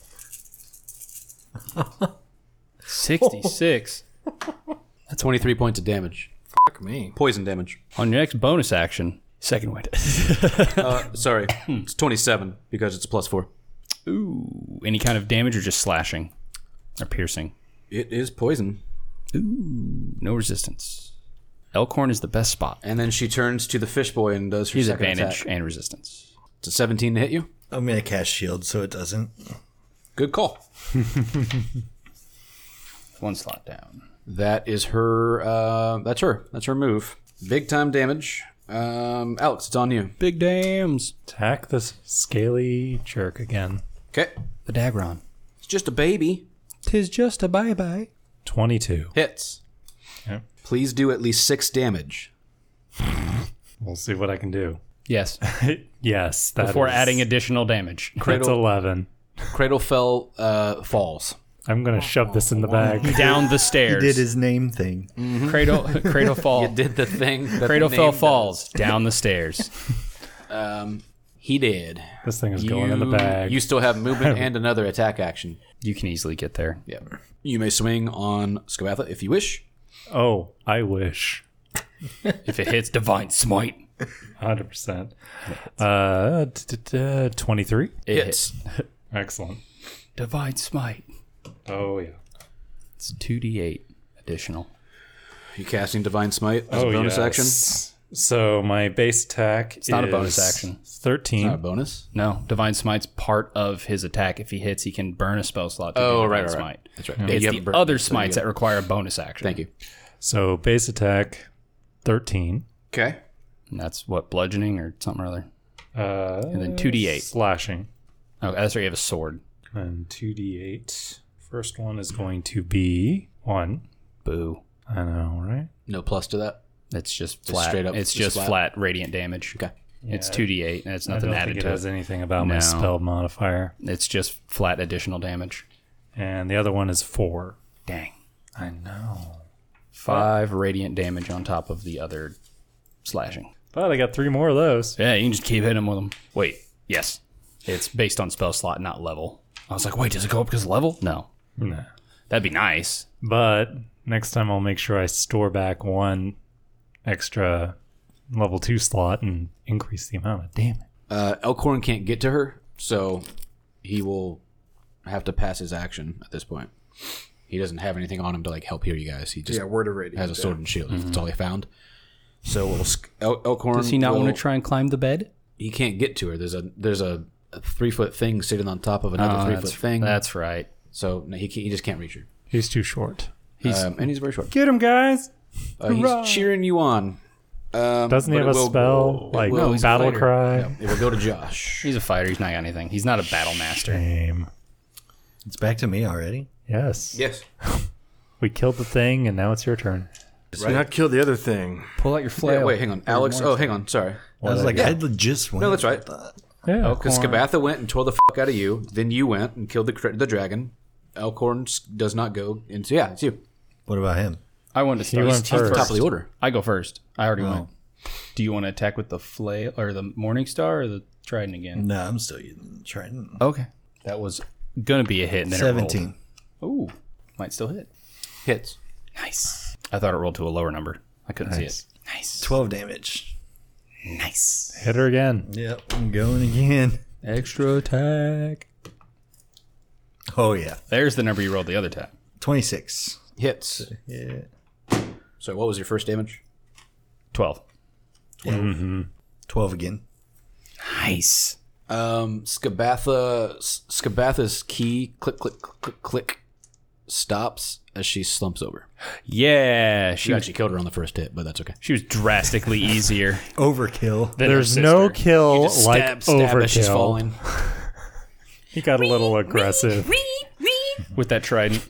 66. That's 23 points of damage. Fuck me. Poison damage. On your next bonus action, second wind. Sorry. It's 27 because it's plus 4. Ooh. Any kind of damage or just slashing? Or piercing? It is poison. Ooh. No resistance. Elkhorn is the best spot. And then she turns to the fish boy and does her He's second advantage attack. and resistance. It's a 17 to hit you. I'm going to cast shield so it doesn't. Good call. One slot down. That is her. That's her. That's her move. Big time damage. Alex, it's on you. Big dams. Attack this scaly jerk again. Okay. The Dagron. It's just a baby. 'Tis just a bye-bye. 22. Hits. Yep. Please do at least 6 damage. We'll see what I can do. Yes. Yes. That Before is- adding additional damage. That's 11. Cradle falls. I'm gonna shove this in the bag. Down the He stairs. did his name thing. Cradle fall. You did the thing. That Cradle the fell name falls down the stairs. does. He did. This thing is going in the bag. You still have movement and another attack action. You can easily get there. Yeah. You may swing on Skabatha if you wish. Oh, I wish. If it hits Divine Smite, 100%. 23. it Hits. Excellent. Divine Smite. Oh yeah. It's 2d8 additional. You casting Divine Smite as a bonus action? So my base attack It's not a bonus action. 13. Not a bonus. No, Divine Smite's part of his attack. If he hits, he can burn a spell slot to Oh, do right, Divine right, right. Smite. That's right. It's you the haven't burned other it, so smites you that require a bonus action. Thank you. So base attack 13. Okay. And that's what, bludgeoning or something or other? And then 2d8. Slashing. Oh, that's right. You have a sword. And 2d8. First one is going to be 1. Boo. I know, right? No plus to that. It's just flat. straight up- It's just just flat radiant damage. Okay. It's 2d8, and it's nothing I don't added think it to has it. anything about my No. spell modifier. It's just flat additional damage. And the other one is 4. Dang. I know. 5 radiant damage on top of the other slashing. But I got 3 more of those. Yeah, you can just keep hitting them with them. Wait, yes. It's based on spell slot, not level. I was like, wait, does it go up because of level? No. Nah. That'd be nice. But next time I'll make sure I store back 1 extra level 2 slot and increase the amount of damage. Elkhorn can't get to her, so he will have to pass his action at this point. He doesn't have anything on him to like help heal you guys. He just Word of radiance. has a sword and shield. That's all he found. So Elkhorn. Does he not want will- to try and climb the bed? He can't get to her. There's a 3-foot thing sitting on top of another 3-foot thing. That's right. So no, he just can't reach her. He's too short. And he's very short. Get him, guys! He's cheering you on. Doesn't he but have it a will- spell? Like will- he's a battle fighter. cry? No, it will go to Josh. He's a fighter. He's not got anything. He's not a battle master. Shame. It's back to me already. Yes. Yes. We killed the thing, and now it's your turn. So not kill the other thing. Pull out your flail. Yeah, wait, hang on. Alex. Oh, hang on. Sorry. I was like, I just went. No, that's right. Yeah. Because Skabatha went and tore the fuck out of you. Then you went and killed the dragon. Elkhorn does not go into. Yeah, it's you. What about him? I wanted to start. went He's first. Top of the order. I go first. I already went. Do you want to attack with the flail or the Morning Star or the Trident again? No, I'm still using Trident. Okay. That was gonna be a hit. And then 17. It rolled. Ooh, might still hit. Hits. Nice. I thought it rolled to a lower number. I couldn't see it. Nice. 12 damage. Nice. Hit her again. Yep, I'm going again. Extra attack. Oh, yeah. There's the number you rolled the other time. 26. Hits. Yeah. So what was your first damage? 12. 12 again. Nice. Skabatha's key click click click click click stops as she slumps over. Yeah, She actually killed her on the first hit, but that's okay. she was drastically easier. Overkill. than her There's no sister. kill like Stab as she's overkill. falling. He got a little aggressive. with that trident.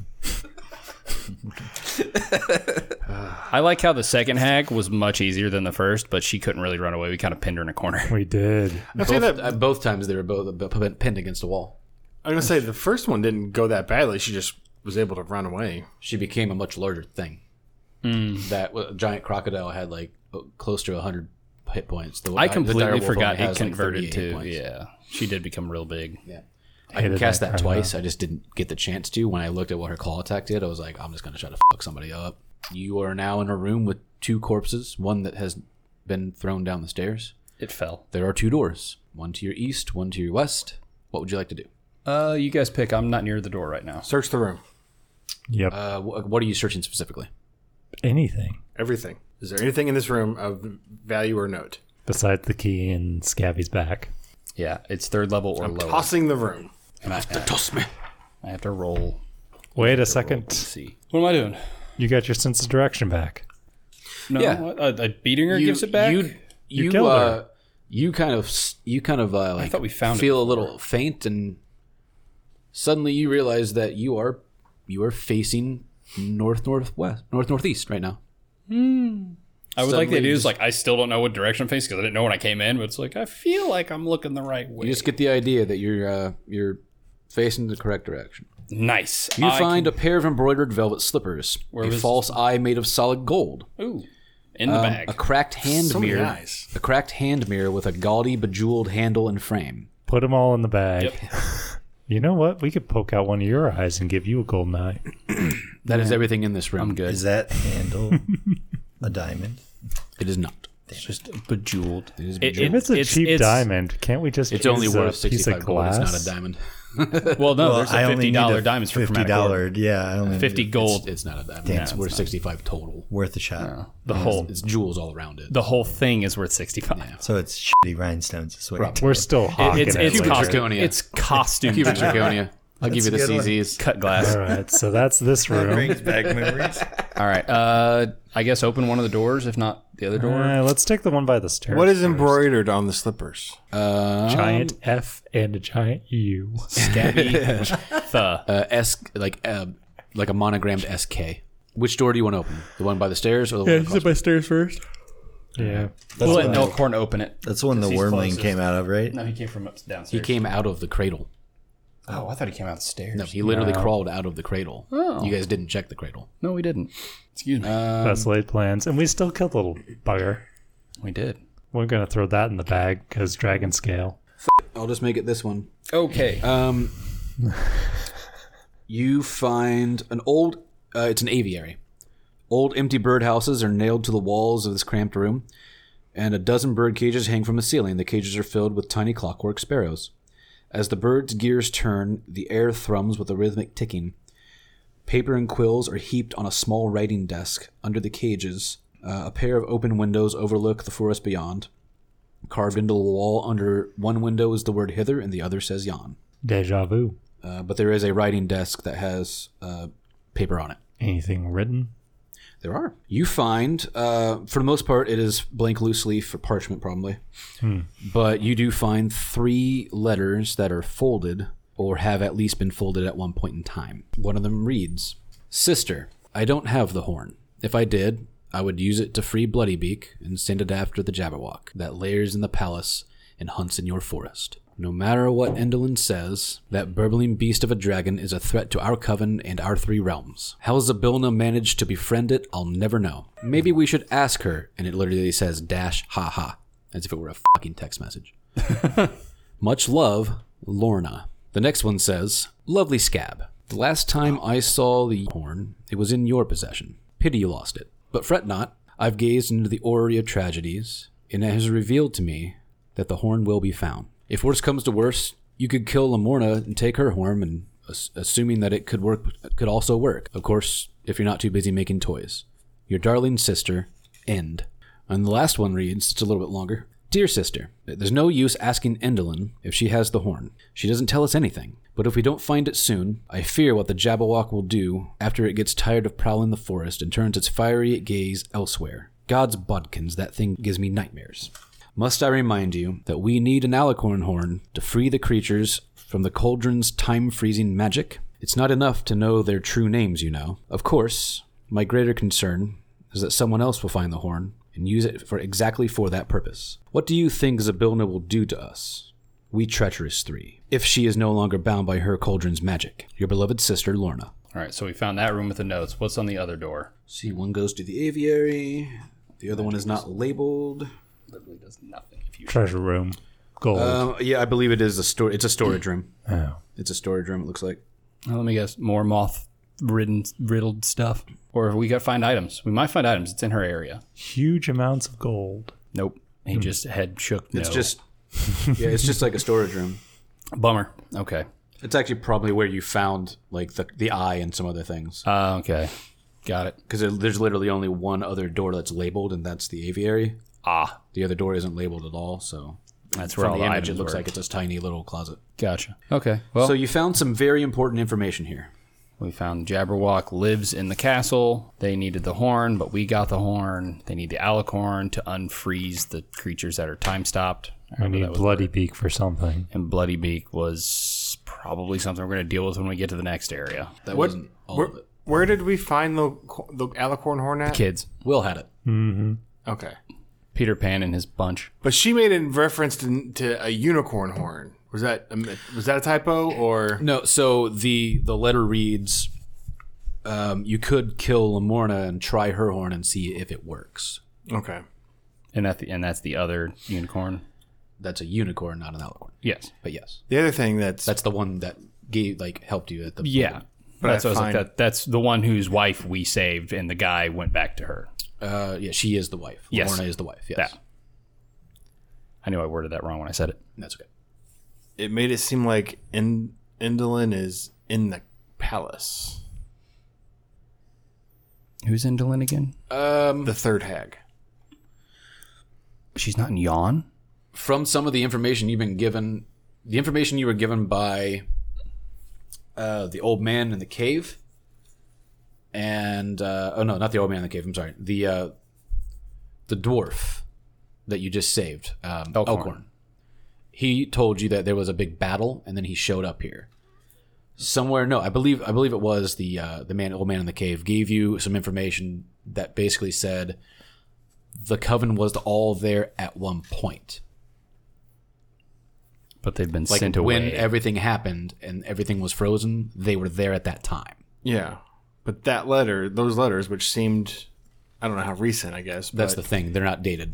I like how the second hag was much easier than the first, but she couldn't really run away. We kind of pinned her in a corner. We did. Both times they were both pinned against a wall. I'm gonna say the first one didn't go that badly. She just was able to run away. She became a much larger thing. That giant crocodile had like close to 100 hit points. I the completely direwolf forgot only it has, like, converted 38 hit to. points. Yeah, she did become real big. Yeah. I can Hated cast that that crocodile. twice. I just didn't get the chance to. When I looked at what her claw attack did, I was like, I'm just going to try to fuck somebody up. You are now in a room with 2 corpses, one that has been thrown down the stairs. It fell. There are 2 doors, one to your east, one to your west. What would you like to do? You guys pick. I'm not near the door right now. Search the room. Yep. What are you searching specifically? Anything Everything. Is there anything in this room of value or note? besides the key and Scabby's back. Yeah, it's 3rd level or I'm lower. tossing the room. And I Toss me. have to roll. Wait a Let's second. see. What am I doing? You got your sense of direction back. No, Yeah. a beating her gives it back. You killed her. You kind of like thought we found feel it a little faint, and suddenly you realize that you are facing northeast right now. I would like the Suddenly idea you is like I still don't know what direction I'm facing because I didn't know when I came in, but it's like I feel like I'm looking the right way. You just get the idea that you're facing the correct direction. Nice. You find a pair of embroidered velvet slippers, a was- false eye made of solid gold, Ooh. In the bag. a cracked hand So many mirror, eyes. a cracked hand mirror with a gaudy, bejeweled handle and frame. Put them all in the bag. Yep. You know what? We could poke out one of your eyes and give you a golden eye. That is everything in this room. I'm good. Is that handle a diamond? It is not. It's just bejeweled. It is It- bejeweled. If it's a cheap it's- diamond, can't we just It's use only a worth piece 65 of gold. glass? It's not a diamond. Well, no, there's a I only need $50 a diamonds for chromatic orb. $50. Yeah, I only 50 need gold. It's not a diamond. Damn, It's it's worth not. 65 total. worth a shot. The whole It's jewels all around it. the whole thing is worth 65. So it's shitty rhinestones. Is what you're We're still hawking It's it later. Zirconia. It's costume. Cubic zirconia. I'll give you the a good one. CZs. Cut glass. All right, so that's this room. brings back memories. All right. I guess open one of the doors, if not the other door. Let's take the one by the stairs. What is first. embroidered on the slippers? Giant F and a giant U. Scabby. the. Like a monogrammed SK. Which door do you want to open? The one by the stairs or the one across? by stairs first. Yeah. We'll let Elkhorn open it. That's when the He's wormling closest. came out of, right? No, he came from downstairs. He came out of the cradle. Oh, I thought he came out the stairs. No, he literally No. crawled out of the cradle. Oh. You guys didn't check the cradle. No, we didn't. Excuse me. Best laid plans. And we still killed the little bugger. We did. We're going to throw that in the bag because dragon scale. I'll just make it this one. Okay. You find an old, it's an aviary. Old empty birdhouses are nailed to the walls of this cramped room, and a dozen bird cages hang from the ceiling. The cages are filled with tiny clockwork sparrows. As the birds' gears turn, the air thrums with a rhythmic ticking. Paper and quills are heaped on a small writing desk under the cages. A pair of open windows overlook the forest beyond. Carved into the wall under one window is the word hither, and the other says yon. Deja vu. But there is a writing desk that has paper on it. Anything written? There are. You find, for the most part, it is blank loose leaf or parchment, probably. But you do find 3 letters that are folded or have at least been folded at one point in time. One of them reads, Sister, I don't have the horn. If I did, I would use it to free Bloodybeak and send it after the Jabberwock that lairs in the palace and hunts in your forest. No matter what Endelin says, that burbling beast of a dragon is a threat to our coven and our 3 realms. How Zybilna managed to befriend it, I'll never know. Maybe we should ask her, and it literally says dash ha ha, as if it were a fucking text message. Much love, Lorna. The next one says, Lovely Scab. The last time I saw the horn, it was in your possession. Pity you lost it. But fret not, I've gazed into the orrery of tragedies, and it has revealed to me that the horn will be found. If worse comes to worse, you could kill Lamorna and take her horn, and assuming that it could also work. Of course, if you're not too busy making toys. Your darling sister, End. And the last one reads, it's a little bit longer. Dear sister, there's no use asking Endelin if she has the horn. She doesn't tell us anything. But if we don't find it soon, I fear what the Jabberwock will do after it gets tired of prowling the forest and turns its fiery gaze elsewhere. God's bodkins, that thing gives me nightmares. Must I remind you that we need an alicorn horn to free the creatures from the cauldron's time-freezing magic? It's not enough to know their true names, you know. Of course, my greater concern is that someone else will find the horn and use it for exactly for that purpose. What do you think Zybilna will do to us, we treacherous 3, if she is no longer bound by her cauldron's magic? Your beloved sister, Lorna. All right, so we found that room with the notes. What's on the other door? See, one goes to the aviary. The other one is not labeled. Literally does nothing. If you Treasure room. Gold. Yeah, I believe it is it's a storage room. Oh. It's a storage room, it looks like. Let me guess. More riddled stuff. Or if we got find items. We might find items. It's in her area. Huge amounts of gold. Nope. He just head shook. No. It's just it's just like a storage room. Bummer. Okay. It's actually probably where you found like the eye and some other things. Okay. Got it. Because there's literally only one other door that's labeled, and that's the aviary. Ah, The other door isn't labeled at all, so that's where from all the the image items it looks were. like it's a tiny little closet. Gotcha. Okay. Well, So you found some very important information here. we found Jabberwock lives in the castle. They needed the horn, but we got the horn. They need the alicorn to unfreeze the creatures that are time stopped. We need Bloody Beak for something. And Bloodybeak was probably something we're going to deal with when we get to the next area. That What? wasn't all of it. Where did we find the alicorn horn at? Kids. Will had it. Okay. Peter Pan and his bunch. But she made a reference to a unicorn horn. Was that a typo or No, so the letter reads, you could kill Lamorna and try her horn and see if it works. okay? And that's the other unicorn. That's a unicorn, not an alicorn. Yes. But yes, The other thing that's that's the one that helped you at the Yeah. But That's I what I was find- like. That's the one whose wife we saved, and the guy went back to her. Yeah, she is the wife. Yes. Lamorna is the wife. Yes, That. I knew I worded that wrong when I said it. that's okay. it made it seem like Indolin is in the palace. Who's Indolin again? The third hag. She's not in Yawn. From some of the information you've been given, the information you were given by the old man in the cave, and oh no, not the old man in the cave. I'm sorry, the dwarf that you just saved, Elkhorn. He told you that there was a big battle, and then he showed up here somewhere. No, I believe it was the old man in the cave gave you some information that basically said the coven was all there at one point. But they've been Like sent when away. everything happened and everything was frozen, they were there at that time. Yeah, but those letters, which seemed, I don't know how recent, I guess. That's but, the thing; they're not dated.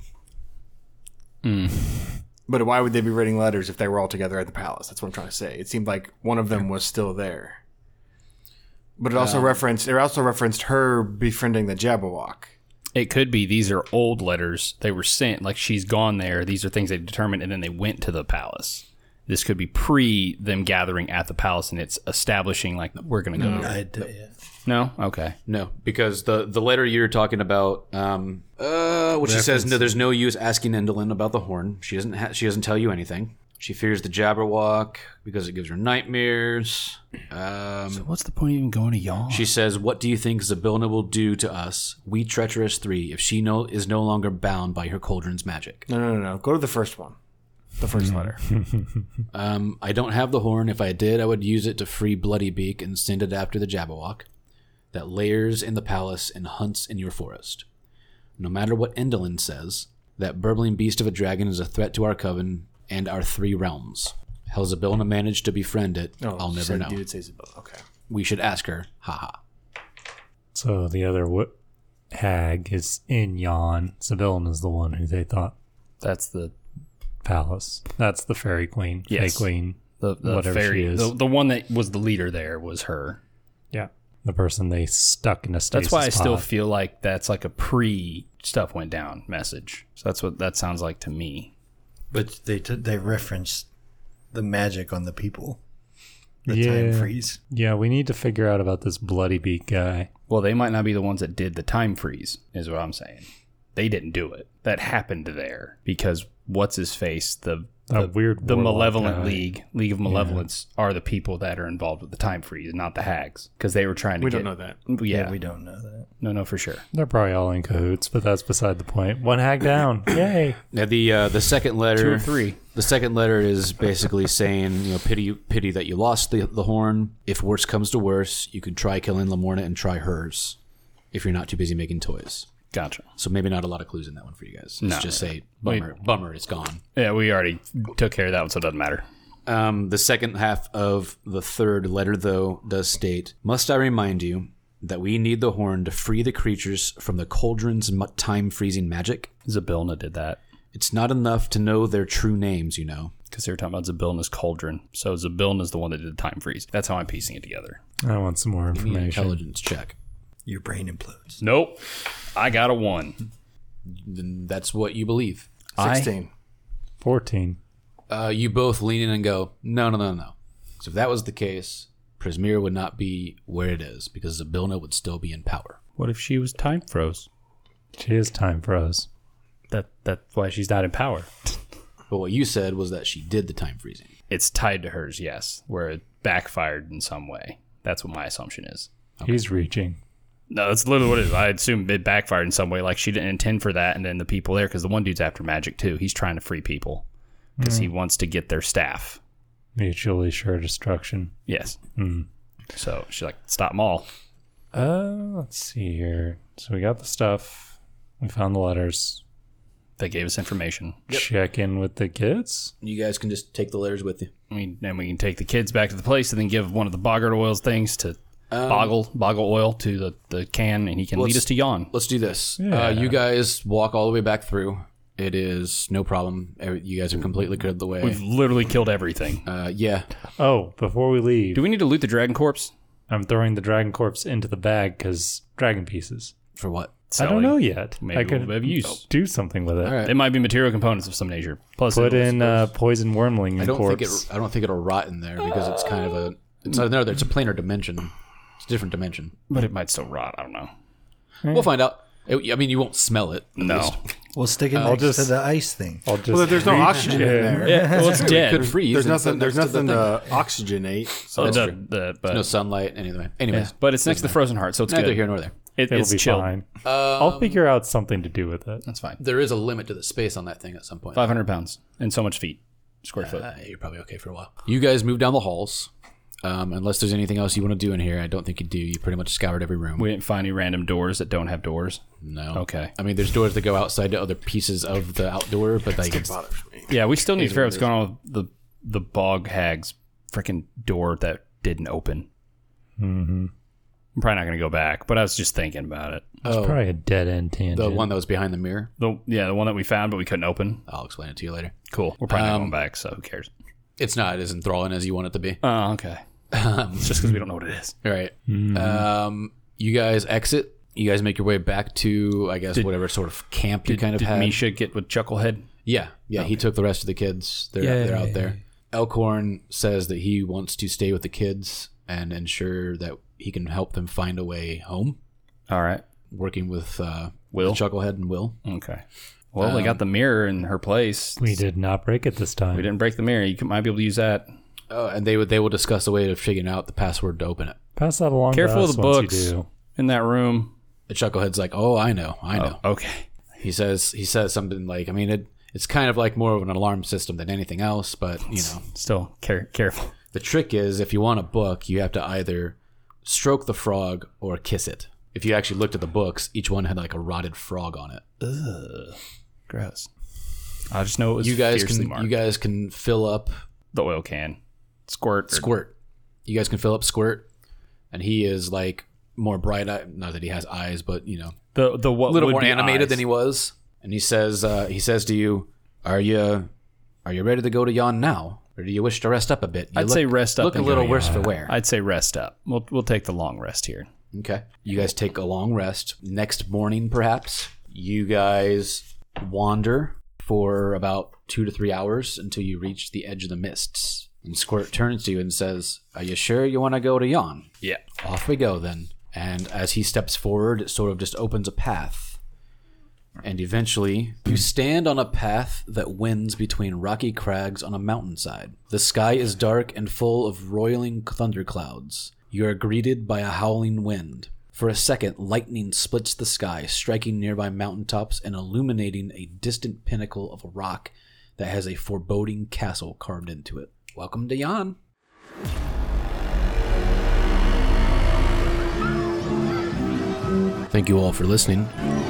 But why would they be writing letters if they were all together at the palace? That's what I'm trying to say. It seemed like one of them was still there. But it also referenced her befriending the Jabberwock. It could be these are old letters. They were sent, like she's gone there. These are things they determined, and then they went to the palace. This could be pre them gathering at the palace, and it's establishing, like, we're going to go. No? Okay. No, because the letter you're talking about, what she says, no, there's no use asking Indolin about the horn. She doesn't tell you anything. She fears the Jabberwock because it gives her nightmares. So what's the point of even going to Yawn? She says, "What do you think Zabilna will do to us, we treacherous three, if she is no longer bound by her cauldron's magic?" No. Go to the first one. The first letter. I don't have the horn. If I did, I would use it to free Bloody Beak and send it after the Jabberwock that lairs in the palace and hunts in your forest. No matter what Indolin says, that burbling beast of a dragon is a threat to our coven and our three realms. How Zabilna managed to befriend it, I'll never know. You did say Zabilna. Okay. We should ask her. Haha. So the other hag is in Yawn. Sibyllin is the one who they thought That's the palace. That's the fairy queen. Yes. Fey queen. the Whatever fairy. she is. The one that was the leader there was her. Yeah. The person they stuck in a stasis That's why I still pod. feel like that's like a pre stuff went down message. So that's what that sounds like to me. But they referenced the magic on the people. The Yeah. time freeze. Yeah, we need to figure out about this Bloody Beak guy. Well, they might not be the ones that did the time freeze, is what I'm saying. They didn't do it. That happened there because what's his face, the weird the warlock Malevolent guy. League of Malevolence are the people that are involved with the time freeze, not the hags, because they were trying to. We don't know that. Yeah, We don't know that. no, for sure. They're probably all in cahoots, but that's beside the point. One hag down. Yay. Now the second letter, 2 of 3. The second letter is basically saying, pity that you lost the horn. If worse comes to worse, you could try killing Lamorna and try hers. If you're not too busy making toys. Gotcha. So maybe not a lot of clues in that one for you guys. No. Let's just say bummer, it's gone. Yeah, we already took care of that one, so it doesn't matter. The second half of the third letter, though, does state, "Must I remind you that we need the horn to free the creatures from the cauldron's time-freezing magic? Zabilna did that It's not enough to know their true names, you know." because they were talking about Zabilna's cauldron. So Zabilna's the one that did the time freeze. That's how I'm piecing it together. I want some more Give me an information. intelligence check. Your brain implodes. Nope. I got a 1. Then that's what you believe. 16. 14. You both lean in and go, no. So if that was the case, Prismira would not be where it is because Zabilna would still be in power. What if she was time froze? She is time froze. That's why she's not in power. But what you said was that she did the time freezing. It's tied to hers, yes, where it backfired in some way. That's what my assumption is. He's reaching. No, that's literally what it is. I assume it backfired in some way, like she didn't intend for that, and then the people there, because the one dude's after magic too. He's trying to free people because he wants to get their staff. Mutually sure destruction. Yes. So she's like, stop them all. Let's see here. So we got the stuff. We found the letters. They gave us information. Check in with the kids. You guys can just take the letters with you. Then we can take the kids back to the place and then give one of the Boggart Oils things to Boggle Oil to the can, and he can lead us to Yon. Let's do this. Yeah. You guys walk all the way back through. It is no problem. You guys are completely cleared the way. We've literally killed everything. Yeah. Oh, before we leave, Do we need to loot the dragon corpse? I'm throwing the dragon corpse into the bag because dragon pieces. For what? I don't know yet. Maybe I could we'll have use. do something with it. All right. It might be material components of some nature. Plus, Put it'll- in poison wormling I don't corpse. think I don't think it'll rot in there because it's kind of a. It's another. It's a planar dimension. It's a different dimension. but it might still rot. I don't know. We'll find out. I mean, you won't smell it. at No. least. We'll stick it next to the ice thing. I'll just Well, there's no oxygen in there. Well, it's dead. Could freeze. There's and sit nothing. There's next to the nothing thing. to oxygenate. So Oh, No sunlight. Anyway. Anyways, but it's next to the Frozen Heart, so it's neither good. here nor there. It'll It's be chill. fine. I'll figure out something to do with it. That's fine. There is a limit to the space on that thing at some point. 500 pounds and so much feet, square foot. You're probably okay for a while. You guys move down the halls. Unless there's anything else you want to do in here, I don't think you do. You pretty much scoured every room. We didn't find any random doors that don't have doors. No. Okay. I mean, there's doors that go outside to other pieces of the outdoor, but like it's, bothers me. Yeah, we still need to figure out what's going on with the bog hag's freaking door that didn't open. Mm-hmm. I'm probably not going to go back, but I was just thinking about it. It's probably a dead end tangent. the one that was behind the mirror. The one that we found, but we couldn't open. I'll explain it to you later. Cool. We're probably not going back, so who cares? It's not as enthralling as you want it to be. Oh, okay. It's just because we don't know what it is. All right. You guys exit. You guys make your way back to, I guess, whatever sort of camp you kind of Did had. Misha get with Chucklehead? Yeah. He took the rest of the kids. They're out there. Elkhorn says that he wants to stay with the kids and ensure that he can help them find a way home, All right. working with Will? Chucklehead and Will. Okay. Well, they got the mirror in her place. We did not break it this time. We didn't break the mirror. Might be able to use that. And they will discuss the way of figuring out the password to open it. Pass that along Careful to us of the once books you do. in that room. The Chucklehead's like, "Oh, I know." Oh, okay. He says something like, I mean, it's kind of like more of an alarm system than anything else, but you know, Still careful. the trick is if you want a book, you have to either stroke the frog or kiss it. If you actually looked at the books, each one had like a rotted frog on it. Ugh. Gross. I just know it was You guys fiercely can marked. fill up The oil can. Squirt. You guys can fill up Squirt, and he is like more bright-eyed. Not that he has eyes, but you know, The what a little would more be animated eyes. than he was. And he says to you, "Are you ready to go to Yon now, or do you wish to rest up a bit? I'd say rest up Look a and little go worse for wear." I'd say rest up. We'll take the long rest here. Okay. You guys take a long rest. Next morning, perhaps, you guys wander for about 2 to 3 hours until you reach the edge of the mists. And Squirt turns to you and says, "Are you sure you want to go to Yon?" Yeah. Off we go then. And as he steps forward, it sort of just opens a path. And eventually, you stand on a path that winds between rocky crags on a mountainside. The sky is dark and full of roiling thunderclouds. You are greeted by a howling wind. For a second, lightning splits the sky, striking nearby mountaintops and illuminating a distant pinnacle of a rock that has a foreboding castle carved into it. Welcome to Yon. Thank you all for listening.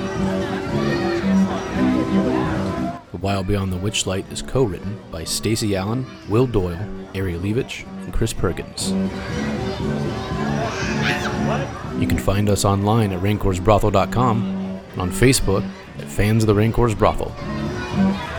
The Wild Beyond the Witchlight is co-written by Stacey Allen, Will Doyle, Ari Levitch, and Chris Perkins. You can find us online at rancorsbrothel.com and on Facebook at Fans of the Rancor's Brothel.